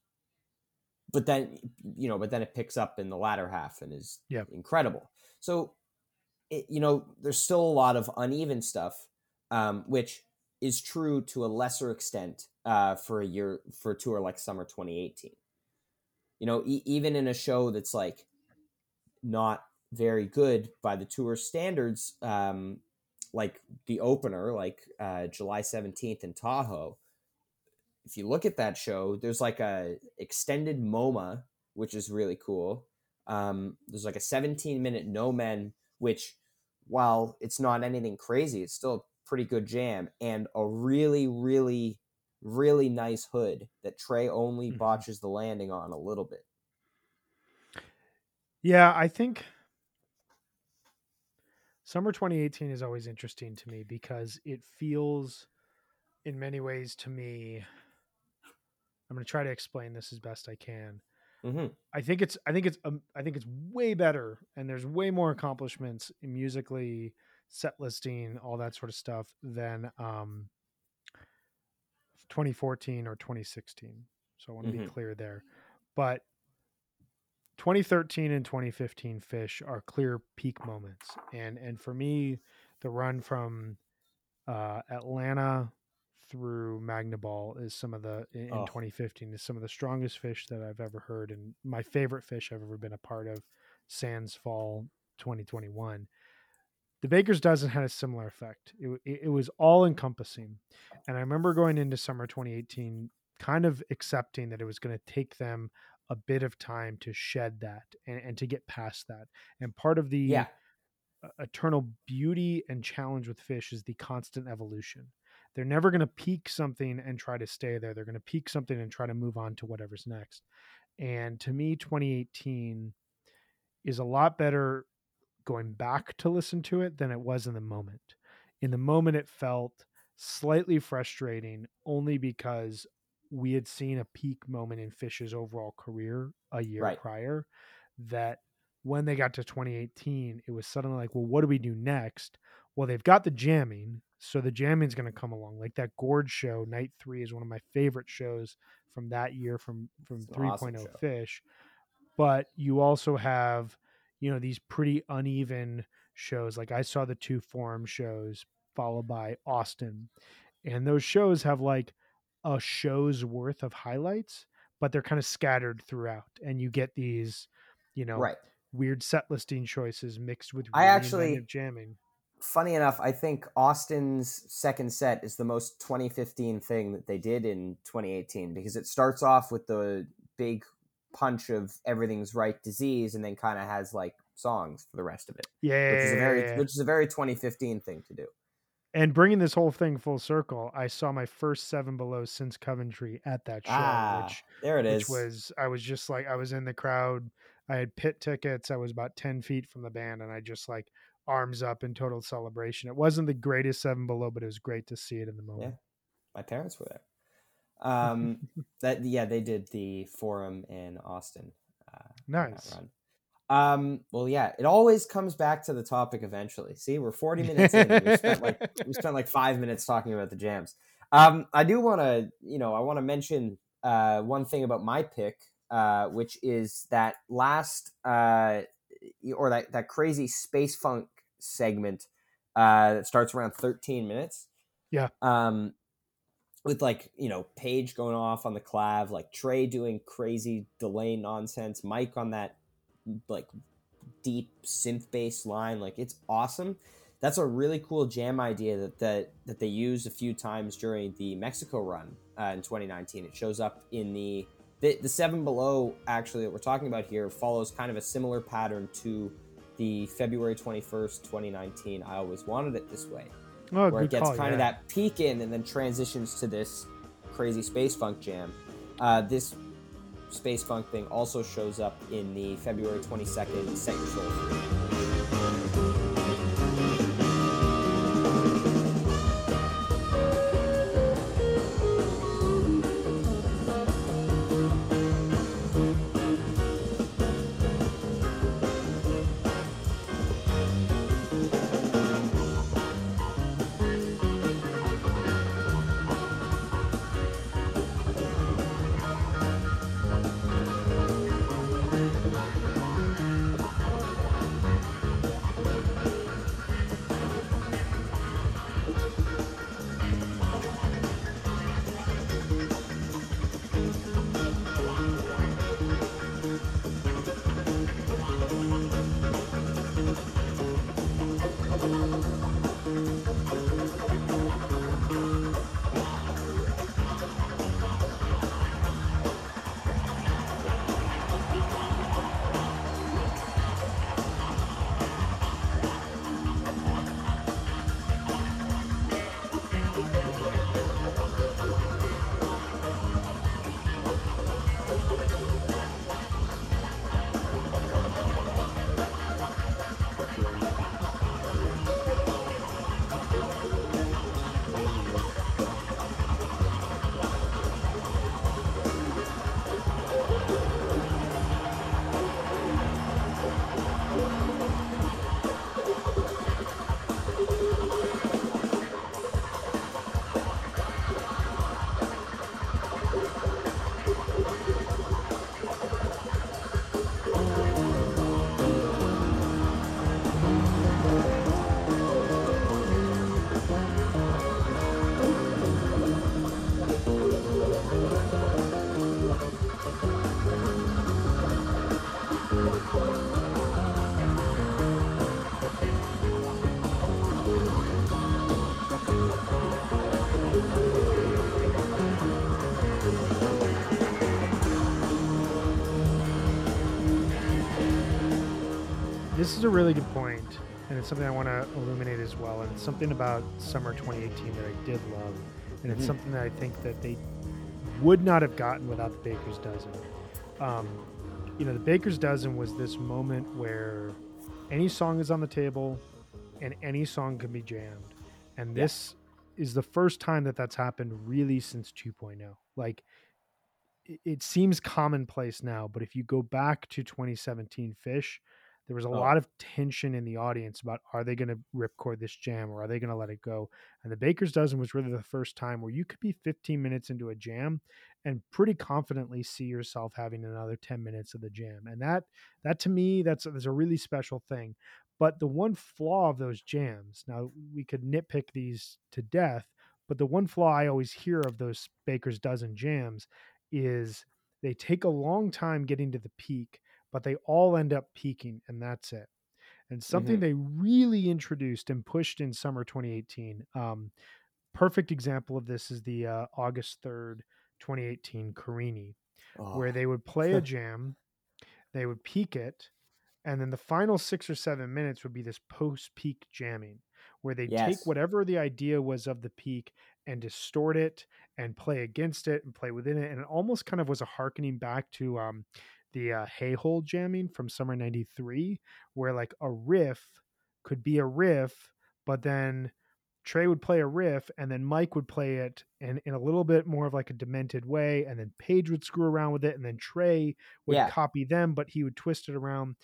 but then, you know, but then it picks up in the latter half and is Yeah. incredible. So, it, you know, there's still a lot of uneven stuff, um, which is true to a lesser extent uh, for a year for a tour like summer twenty eighteen. You know, e- even in a show that's like not very good by the tour standards, um, like the opener, like uh, July seventeenth in Tahoe. If you look at that show, there's like a extended MoMA, which is really cool. Um, there's like a seventeen minute No Men, which, while it's not anything crazy, it's still a pretty good jam, and a really, really, really nice hood that Trey only hmm botches the landing on a little bit. Yeah, I think summer twenty eighteen is always interesting to me because it feels in many ways to me, I'm going to try to explain this as best I can. Mm-hmm. I think it's I think it's um, I think it's way better, and there's way more accomplishments in musically, set listing, all that sort of stuff than um, twenty fourteen or twenty sixteen. So I want to be Mm-hmm. clear there. But twenty thirteen and twenty fifteen Fish are clear peak moments, and and for me, the run from uh, Atlanta through Magnaball is some of the in Oh, twenty fifteen is some of the strongest Fish that I've ever heard, and my favorite Fish I've ever been a part of. Sans Fall twenty twenty-one. The Baker's Dozen had a similar effect. It, it, it was all encompassing, and I remember going into summer twenty eighteen, kind of accepting that it was going to take them a bit of time to shed that and, and to get past that. And part of yeah. the uh, eternal beauty and challenge with Fish is the constant evolution. They're never going to peak something and try to stay there. They're going to peak something and try to move on to whatever's next. And to me, twenty eighteen is a lot better going back to listen to it than it was in the moment. In the moment, it felt slightly frustrating only because we had seen a peak moment in Fish's overall career a year Right. prior, that when they got to twenty eighteen, it was suddenly like, well, what do we do next? Well, they've got the jamming, So the jamming's going to come along. Like that Gorge show, night three, is one of my favorite shows from that year from from It's an awesome three point oh show. Fish. But you also have, you know, these pretty uneven shows. Like I saw the two Forum shows followed by Austin, and those shows have like a show's worth of highlights, but they're kind of scattered throughout, and you get these, you know, Right. weird set listing choices mixed with I really actually, inventive jamming. funny enough, I think Austin's second set is the most twenty fifteen thing that they did in twenty eighteen, because it starts off with the big punch of Everything's Right Disease, and then kind of has like songs for the rest of it. Yeah. Which is a very which is a very twenty fifteen thing to do. And bringing this whole thing full circle, I saw my first Seven Below since Coventry at that show, Ah, which there it which is. was I was just like I was in the crowd. I had pit tickets. I was about ten feet from the band, and I just like arms up in total celebration. It wasn't the greatest Seven Below, but it was great to see it in the Yeah, moment. my parents were there. Um, that yeah, they did the Forum in Austin. Uh, on that Nice. run. Um, well, yeah, it always comes back to the topic eventually. See, we're forty minutes in. We spent like we spent like five minutes talking about the jams. Um, I do want to, you know, I want to mention uh, one thing about my pick, uh, which is that last uh, or that that crazy space funk segment uh, that starts around thirteen minutes. Yeah. Um, with like, you know, Paige going off on the clav, like Trey doing crazy delay nonsense, Mike on that like deep synth bass line, like it's awesome. That's a really cool jam idea that that, that they used a few times during the Mexico run uh, in twenty nineteen. It shows up in the, the the Seven Below actually that we're talking about here follows kind of a similar pattern to the February twenty-first, twenty nineteen I Always Wanted It This Way. Oh, Where it gets call, kind yeah. of that peak in and then transitions to this crazy space funk jam. Uh, this space funk thing also shows up in the February twenty-second Set Your Soul Free. This is a really good point, and it's something I want to illuminate as well. And it's something about summer twenty eighteen that I did love, and it's Mhm. something that I think that they would not have gotten without the Baker's Dozen. Um, you know, the Baker's Dozen was this moment where any song is on the table, and any song can be jammed, and Yeah. this is the first time that that's happened really since two point oh. Like, it, it seems commonplace now, but if you go back to twenty seventeen Fish, There was a Oh. lot of tension in the audience about, are they going to ripcord this jam or are they going to let it go? And the Baker's Dozen was really the first time where you could be fifteen minutes into a jam and pretty confidently see yourself having another ten minutes of the jam. And that, that to me, that's, that's a really special thing. But the one flaw of those jams, now we could nitpick these to death, but the one flaw I always hear of those Baker's Dozen jams is they take a long time getting to the peak, but they all end up peaking, and that's it. And something Mm-hmm. they really introduced and pushed in summer twenty eighteen, um, perfect example of this is the uh, August third, twenty eighteen Carini, Oh. where they would play a jam, they would peak it, and then the final six or seven minutes would be this post-peak jamming, where they'd take Yes. whatever the idea was of the peak and distort it and play against it and play within it. And it almost kind of was a harkening back to um, the uh, Hey Hole jamming from summer ninety-three, where like a riff could be a riff, but then Trey would play a riff and then Mike would play it in, in a little bit more of like a demented way. And then Paige would screw around with it. And then Trey would Yeah. copy them, but he would twist it around.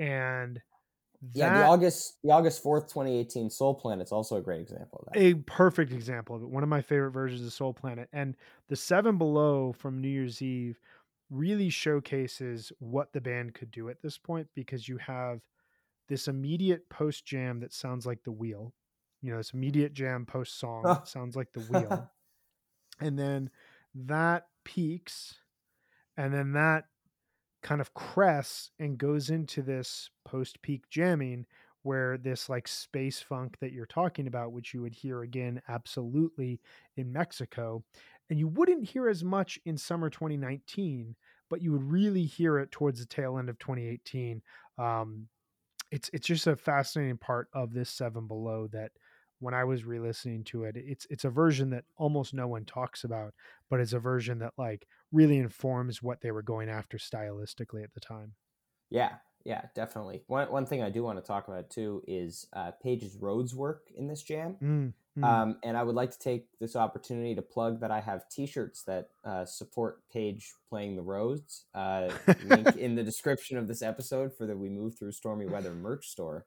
And Yeah, the that August the August fourth, twenty eighteen Soul Planet's also a great example of that. a perfect example of it. One of my favorite versions of Soul Planet. And the Seven Below from New Year's Eve really showcases what the band could do at this point, because you have this immediate post jam that sounds like The Wheel. You know, this immediate jam post song that sounds like The Wheel. And then that peaks, and then that kind of crests and goes into this post peak jamming where this like space funk that you're talking about, which you would hear again absolutely in Mexico, and you wouldn't hear as much in summer twenty nineteen, but you would really hear it towards the tail end of twenty eighteen. um it's it's just a fascinating part of this Seven Below that when I was re-listening to it, it's it's a version that almost no one talks about, but it's a version that like really informs what they were going after stylistically at the time. Yeah, yeah, definitely. One one thing I do want to talk about too is uh, Paige's Rhodes work in this jam. Mm, mm. Um, and I would like to take this opportunity to plug that I have T-shirts that uh, support Paige playing the Rhodes. Uh, link in the description of this episode for the We Move Through Stormy Weather merch store.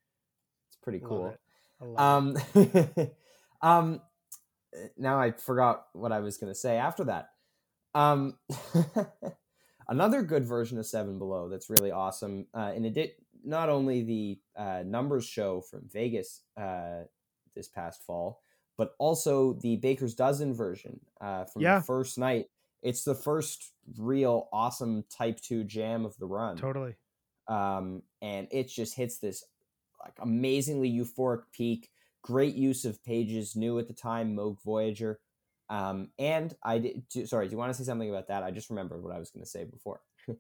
It's pretty Love cool. it. I love Um, it. um, now I forgot what I was going to say after that. Um, another good version of Seven Below that's really awesome. Uh, in addition, not only the uh, numbers show from Vegas uh, this past fall, but also the Baker's Dozen version uh, from Yeah. the first night. It's the first real awesome Type two jam of the run. Totally. Um, and it just hits this like amazingly euphoric peak. Great use of Paige's new at the time Moog Voyager. Um, and I did. Do, sorry, do you want to say something about that? I just remembered what I was going to say before.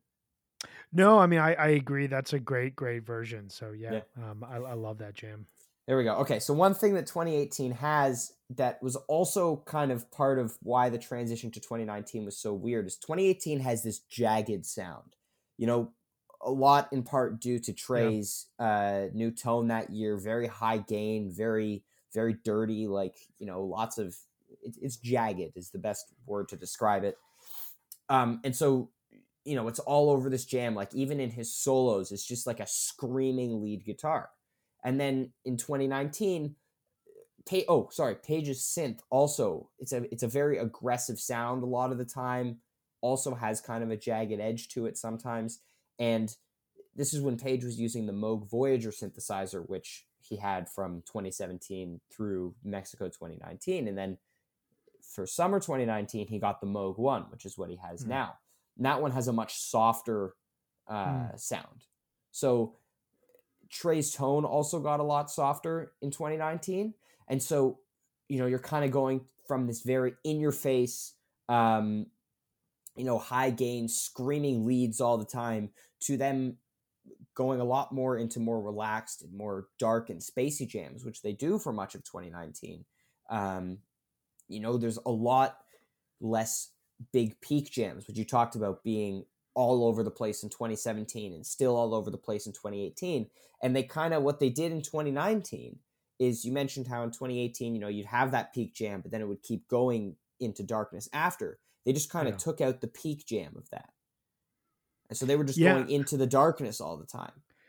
No, I mean I, I agree. That's a great, great version. So yeah, Yeah. um, I, I love that jam. There we go. Okay, so one thing that twenty eighteen has that was also kind of part of why the transition to twenty nineteen was so weird is twenty eighteen has this jagged sound. You know, a lot in part due to Trey's uh, new tone that year. Very high gain, very, very dirty, like, you know, lots of, it, it's jagged is the best word to describe it. Um, and so, you know, it's all over this jam. Like even in his solos, it's just like a screaming lead guitar. And then in twenty nineteen, Pay, oh, sorry, Paige's synth also, it's a it's a very aggressive sound a lot of the time, also has kind of a jagged edge to it sometimes. And this is when Paige was using the Moog Voyager synthesizer, which he had from twenty seventeen through Mexico twenty nineteen. And then for summer twenty nineteen, he got the Moog One, which is what he has mm. now. And that one has a much softer uh, mm. sound. So Trey's tone also got a lot softer in twenty nineteen. And so, you know, you're kind of going from this very in-your-face, um, you know, high gain, screaming leads all the time to them going a lot more into more relaxed and more dark and spacey jams, which they do for much of twenty nineteen. Um, you know, there's a lot less big peak jams, which you talked about being all over the place in twenty seventeen and still all over the place in twenty eighteen. And they kind of, what they did in twenty nineteen is you mentioned how in twenty eighteen, you know, you'd have that peak jam, but then it would keep going into darkness after. They just kind of yeah. took out the peak jam of that. And so they were just yeah. going into the darkness all the time.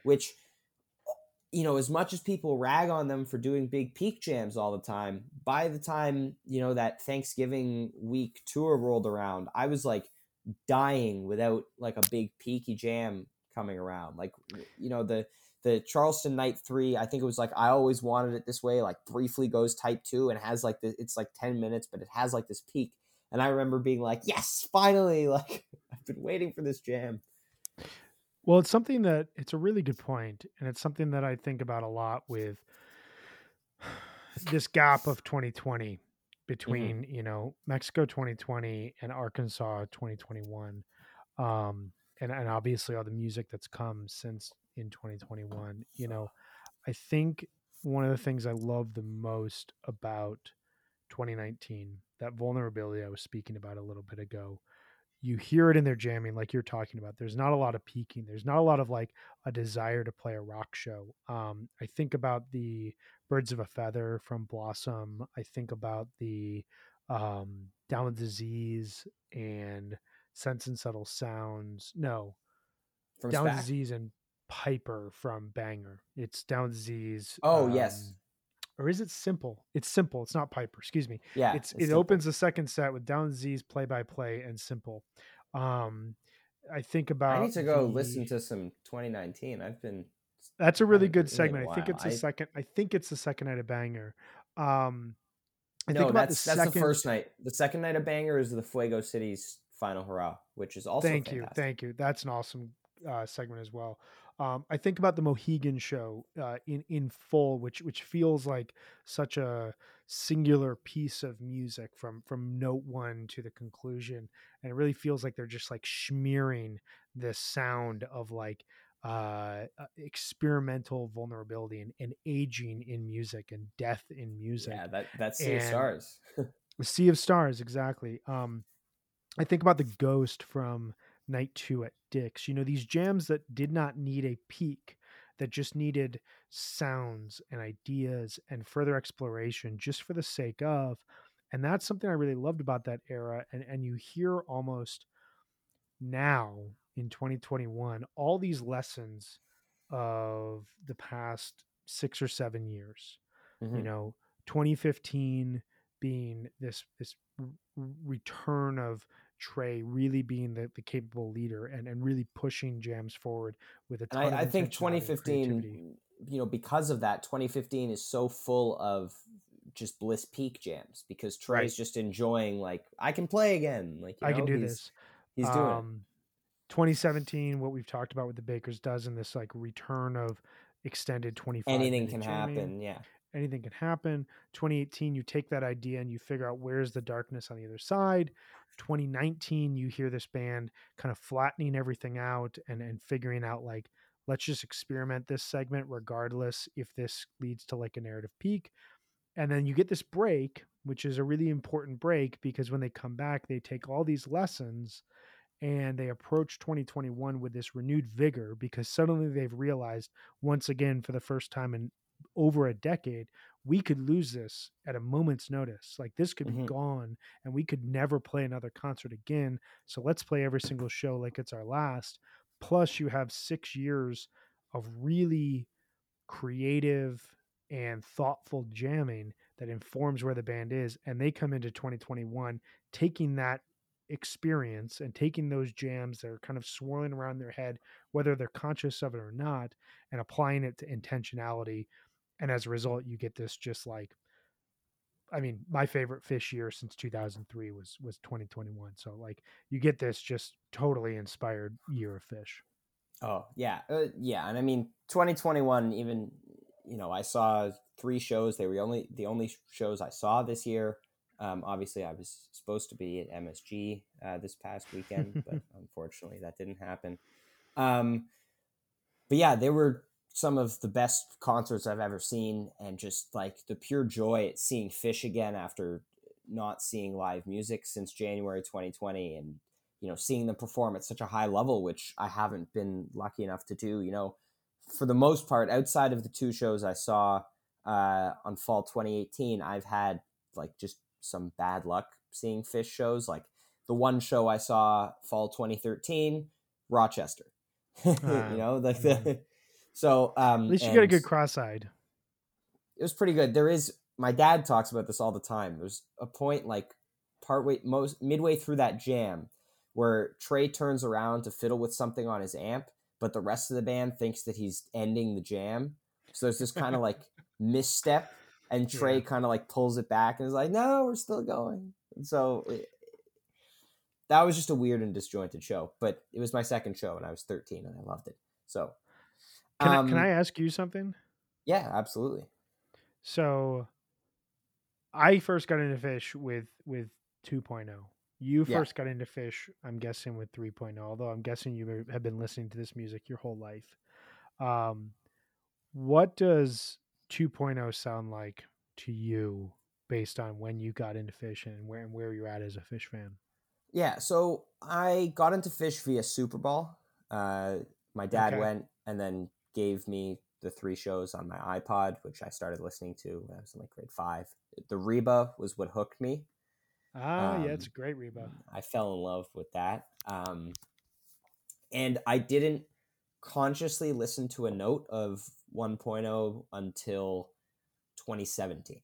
which, you know, as much as people rag on them for doing big peak jams all the time, by the time, you know, that Thanksgiving week tour rolled around, I was like dying without like a big peaky jam coming around. Like, you know, the the Charleston Night three, I think it was like I Always Wanted It This Way, like briefly goes type two and has like the, it's like ten minutes, but it has like this peak. And I remember being like, yes, finally, like I've been waiting for this jam. Well, it's something that it's a really good point, and it's something that I think about a lot with this gap of twenty twenty between, Mm-hmm. you know, Mexico twenty twenty and Arkansas twenty twenty-one. Um, and, and obviously all the music that's come since in twenty twenty-one. You know, I think one of the things I love the most about twenty nineteen, that vulnerability I was speaking about a little bit ago, you hear it in their jamming, like you're talking about. There's not a lot of peaking. There's not a lot of like a desire to play a rock show. Um, I think about the Birds of a Feather from Blossom. I think about the um, Down with Disease and Sense and Subtle Sounds. No, From Down with SPAC. Disease and Piper from Banger. It's Down with Disease. Oh, yes. Um, or is it Simple? It's Simple. It's not Piper. Excuse me. Yeah, It's it's it simple. opens the second set with Down Z's play by play and Simple. Um, I think I about need to go listen the. to some twenty nineteen. I've been That's a I really haven't good in a segment. I think while. it's the I second. I think it's the second night of Banger. Um, I think No, about the that's that's the second. first night. The second night of Banger is the Fuego City's Final Hurrah, which is also Thank you, fantastic. thank you. That's an awesome uh, segment as well. Um, I think about the Mohegan show uh, in in full, which which feels like such a singular piece of music from from note one to the conclusion, and it really feels like they're just like smearing this sound of like uh, uh, experimental vulnerability and, and aging in music and death in Yeah, music that that's Sea of and Stars. the Sea of Stars exactly. Um, I think about the Ghost from Night Two at Dick's. You know, these jams that did not need a peak, that just needed sounds and ideas and further exploration just for the sake of. And that's something I really loved about that era. And and you hear almost now in twenty twenty-one all these lessons of the past six or seven years. You hmm know, twenty fifteen being this this r- return of Trey really being the, the capable leader and, and really pushing jams forward with a And ton of I, I think intentionality and creativity. twenty fifteen, you know, because of that, twenty fifteen is so full of just bliss peak jams because Right. Trey's just enjoying like I can play again. Like, you I can know, do he's this. he's doing it. Um, twenty seventeen, what we've talked about with the Bakers dozen, this like return of extended twenty-five Anything minute can jamming. happen. Yeah. Anything can happen. twenty eighteen, you take that idea and you figure out where's the darkness on the other side. twenty nineteen, you hear this band kind of flattening everything out and, and figuring out like, let's just experiment this segment regardless if this leads to like a narrative peak. And then you get this break, which is a really important break because when they come back, they take all these lessons and they approach twenty twenty-one with this renewed vigor because suddenly they've realized once again for the first time in over a decade we could lose this at a moment's notice. Like this could be hmm gone and we could never play another concert again, so let's play every single show like it's our last. Plus you have six years of really creative and thoughtful jamming that informs where the band is, and they come into twenty twenty-one taking that experience and taking those jams that are kind of swirling around their head whether they're conscious of it or not and applying it to intentionality. And as a result you get this just like, I mean, my favorite Fish year since two thousand three was was twenty twenty-one, so like you get this just totally inspired year of Fish. Oh yeah, uh, yeah, and I mean twenty twenty-one. Even you know, I saw three shows. They were only the only shows I saw this year. Um, obviously, I was supposed to be at M S G uh, this past weekend, but unfortunately, that didn't happen. Um, but yeah, they were some of the best concerts I've ever seen, and just like the pure joy at seeing Fish again after not seeing live music since January twenty twenty, and you know, seeing them perform at such a high level, which I haven't been lucky enough to do. You know, for the most part, outside of the two shows I saw uh, on fall twenty eighteen, I've had like just some bad luck seeing Fish shows. Like the one show I saw fall twenty thirteen, Rochester. you uh, know, like mm, the So, At um, least you got a and good cross-eyed. it was pretty good. There is, my dad talks about this all the time. There's a point like partway, most midway through that jam where Trey turns around to fiddle with something on his amp, but the rest of the band thinks that he's ending the jam. So there's this kind of like misstep, and Trey Yeah. kind of like pulls it back and is like, no, we're still going. And so it, that was just a weird and disjointed show, but it was my second show and I was thirteen and I loved it. So, Can I can I um, ask you something? yeah, absolutely. So I first got into Fish with with two point oh. You Yeah. first got into Fish, I'm guessing, with three point oh, although I'm guessing you have been listening to this music your whole life. Um, what does two point oh sound like to you based on when you got into Fish and where and where you're at as a Fish fan? Yeah, so I got into Fish via Super Bowl. Uh, my dad Okay. went and then gave me the three shows on my iPod, which I started listening to when I was in like grade five. The Reba was what hooked me. Ah, yeah, it's Um, a great Reba. I fell in love with that. Um, and I didn't consciously listen to a note of one point oh until twenty seventeen.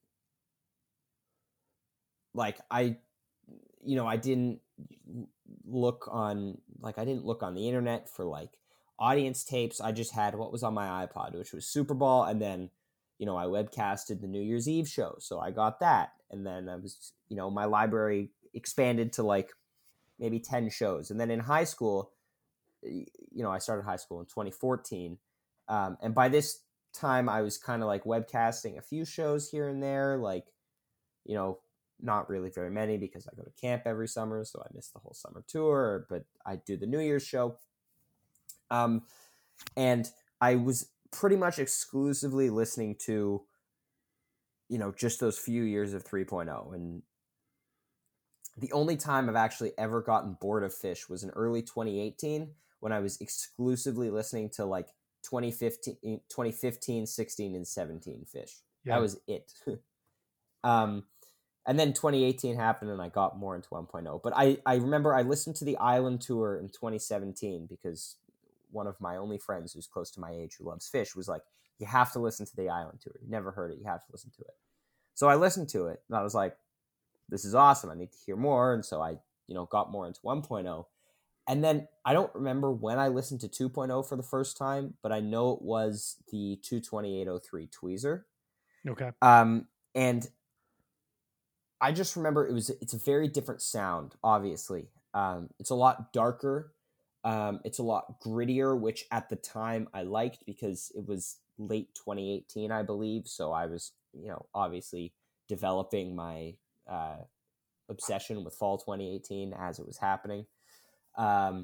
Like I, you know, I didn't look on like I didn't look on the internet for like audience tapes. I just had what was on my iPod, which was Super Bowl, and then you know I webcasted the New Year's Eve show, so I got that, and then I was you know my library expanded to like maybe ten shows, and then in high school, you know I started high school in twenty fourteen, um, and by this time I was kind of like webcasting a few shows here and there, like you know not really very many because I go to camp every summer, so I miss the whole summer tour, but I do the New Year's show. Um, and I was pretty much exclusively listening to, you know, just those few years of three point oh. And the only time I've actually ever gotten bored of Fish was in early twenty eighteen when I was exclusively listening to like twenty fifteen, twenty fifteen, sixteen, and seventeen Fish. That Yeah. was it. um, And then twenty eighteen happened and I got more into one point oh. But I, I remember I listened to the Island Tour in twenty seventeen because one of my only friends who's close to my age who loves Fish was like, you have to listen to the Island Tour. You never heard it. You have to listen to it. So I listened to it and I was like, this is awesome. I need to hear more. And so I, you know, got more into one point oh. And then I don't remember when I listened to two point oh for the first time, but I know it was the two twenty-eight oh three Tweezer. Okay. Um, and I just remember it was it's a very different sound. Obviously, um, it's a lot darker. Um, it's a lot grittier, which at the time I liked because it was late twenty eighteen, I believe. So I was, you know, obviously developing my uh, obsession with fall twenty eighteen as it was happening. Um,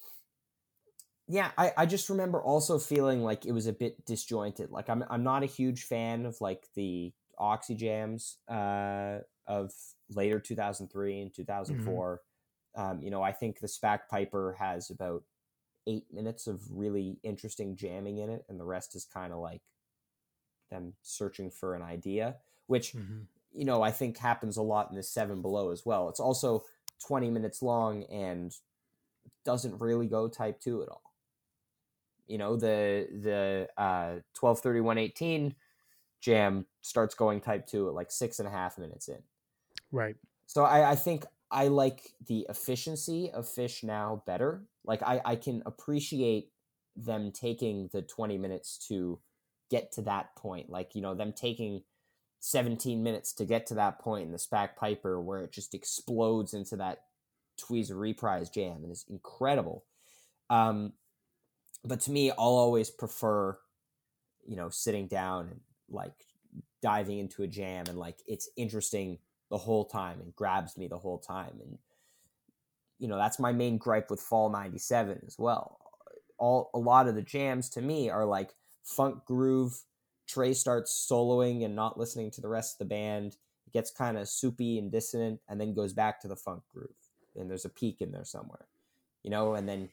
yeah, I, I just remember also feeling like it was a bit disjointed. Like I'm I'm not a huge fan of like the Oxy jams uh, of later two thousand three and Mm-hmm. two thousand four. Um, you know, I think the Spack Piper has about eight minutes of really interesting jamming in it, and the rest is kind of like them searching for an idea, which Mm-hmm. you know I think happens a lot in the Seven Below as well. It's also twenty minutes long and doesn't really go type two at all. You know, the the uh, twelve thirty-one eighteen jam starts going type two at like six and a half minutes in. Right. So I, I think I like the efficiency of Fish now better. Like I, I can appreciate them taking the twenty minutes to get to that point. Like, you know, them taking seventeen minutes to get to that point in the Spack Piper where it just explodes into that Tweezer reprise jam and is incredible. Um, but to me, I'll always prefer, you know, sitting down and like diving into a jam and like it's interesting the whole time and grabs me the whole time. And, you know, that's my main gripe with Fall ninety-seven as well. All a lot of the jams to me are like funk groove. Trey starts soloing and not listening to the rest of the band. It gets kind of soupy and dissonant and then goes back to the funk groove. And there's a peak in there somewhere, you know, and then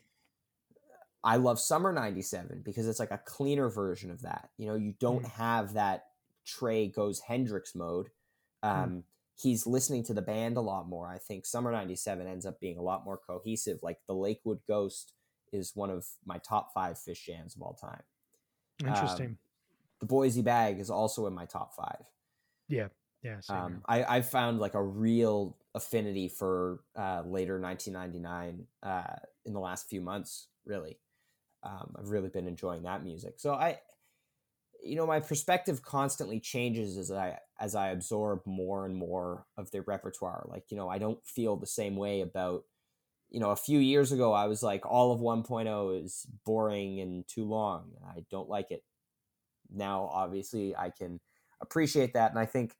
I love Summer ninety-seven because it's like a cleaner version of that. You know, you don't Mm. have that Trey goes Hendrix mode. Mm. Um, he's listening to the band a lot more. I think Summer ninety-seven ends up being a lot more cohesive. Like the Lakewood Ghost is one of my top five Fish jams of all time. Um, Interesting. the Boise Bag is also in my top five. Yeah. Yeah. Same Um, here. I, I found like a real affinity for uh, later nineteen ninety-nine uh, in the last few months, really. Um, I've really been enjoying that music. So I, you know, my perspective constantly changes as I as I absorb more and more of their repertoire. Like, you know, I don't feel the same way about, you know, a few years ago I was like, all of one point oh is boring and too long. I don't like it. Now, obviously, I can appreciate that, and I think,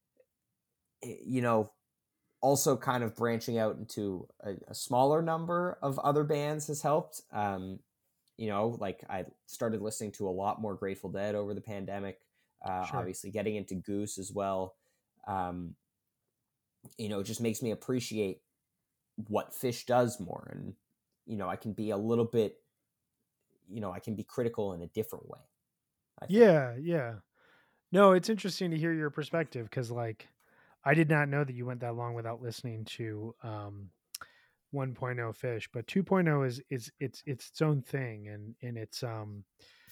you know, also kind of branching out into a, a smaller number of other bands has helped. Um, you know, like I started listening to a lot more Grateful Dead over the pandemic. Uh, Sure. obviously, getting into Goose as well. Um, you know, it just makes me appreciate what Fish does more, and you know, I can be a little bit, you know, I can be critical in a different way, I think. Yeah. Yeah. No, it's interesting to hear your perspective because, like, I did not know that you went that long without listening to um, one point oh Fish, but two point oh is is it's it's its own thing, and and it's um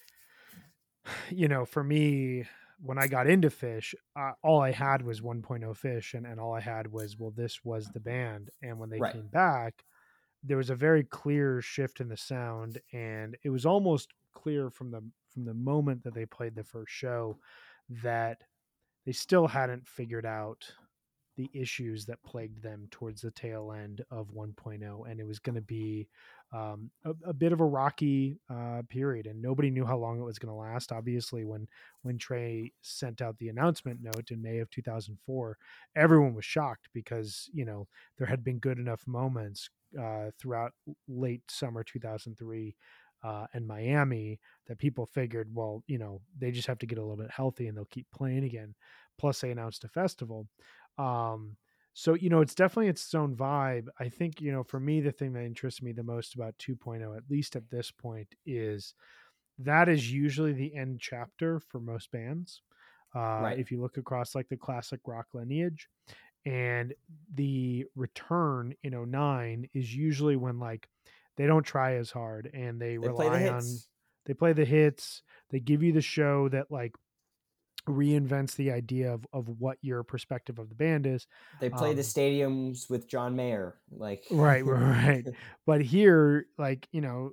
you know, for me, when I got into Fish, uh, all I had was one point oh Fish, and and all I had was, well, this was the band, and when they Right. came back, there was a very clear shift in the sound, and it was almost clear from the from the moment that they played the first show that they still hadn't figured out the issues that plagued them towards the tail end of one point oh, and it was going to be um, a, a bit of a rocky uh, period, and nobody knew how long it was going to last. Obviously, when when Trey sent out the announcement note in May of two thousand four, everyone was shocked because, you know, there had been good enough moments uh, throughout late summer two thousand three uh, and Miami that people figured, well, you know, they just have to get a little bit healthy and they'll keep playing again. Plus, they announced a festival. Um, so, you know, it's definitely its own vibe. I think, you know, for me, the thing that interests me the most about two point oh, at least at this point, is that is usually the end chapter for most bands. Uh, Right. if you look across like the classic rock lineage, and the return in oh nine is usually when like they don't try as hard and they They play the rely on, hits. they play the hits, they give you the show that like reinvents the idea of, of what your perspective of the band is. They play the Um, stadiums with John Mayer. Like, right, right. But here, like, you know,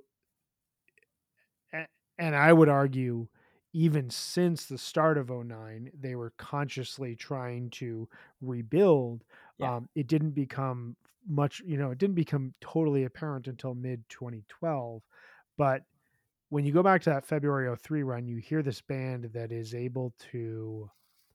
a- and I would argue even since the start of oh nine, they were consciously trying to rebuild. yeah, Um, it didn't become much, you know, it didn't become totally apparent until mid twenty twelve. But when you go back to that February oh three run, you hear this band that is able to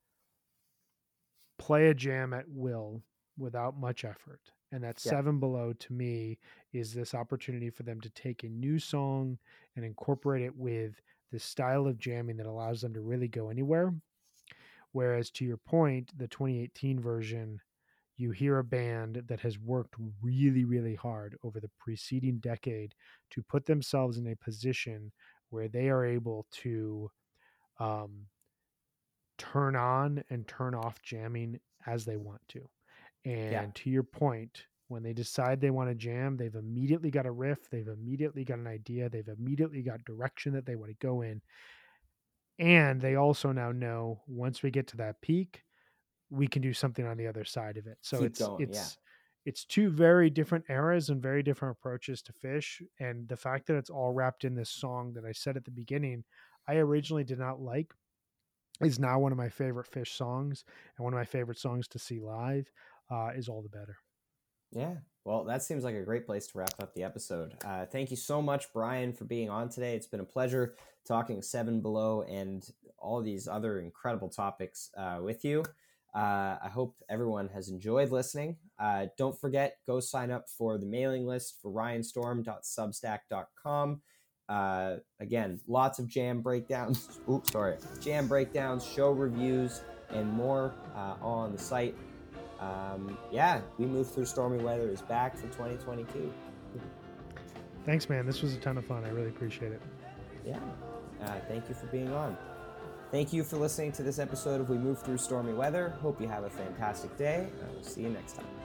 play a jam at will without much effort. And that yeah, Seven Below to me is this opportunity for them to take a new song and incorporate it with this style of jamming that allows them to really go anywhere. Whereas to your point, the twenty eighteen version, you hear a band that has worked really, really hard over the preceding decade to put themselves in a position where they are able to um, turn on and turn off jamming as they want to. yeah, And to your point, when they decide they want to jam, they've immediately got a riff, they've immediately got an idea, they've immediately got direction that they want to go in. And they also now know once we get to that peak, we can do something on the other side of it. So keep it's going. Yeah, it's it's two very different eras and very different approaches to Fish. And the fact that it's all wrapped in this song that I said at the beginning, I originally did not like, is now one of my favorite Fish songs, and one of my favorite songs to see live uh, is All the Better. yeah. Well, that seems like a great place to wrap up the episode. Uh, thank you so much, Brian, for being on today. It's been a pleasure talking Seven Below and all these other incredible topics uh, with you. Uh, I hope everyone has enjoyed listening. Uh, don't forget, go sign up for the mailing list for ryan storm dot substack dot com. Uh, again, lots of jam breakdowns. Oops, sorry. Jam breakdowns, show reviews, and more uh, on the site. Um, yeah, We Move Through Stormy Weather is back for twenty twenty-two. Thanks, man. This was a ton of fun. I really appreciate it. Yeah. Uh, thank you for being on. Thank you for listening to this episode of We Move Through Stormy Weather. Hope you have a fantastic day, and I will see you next time.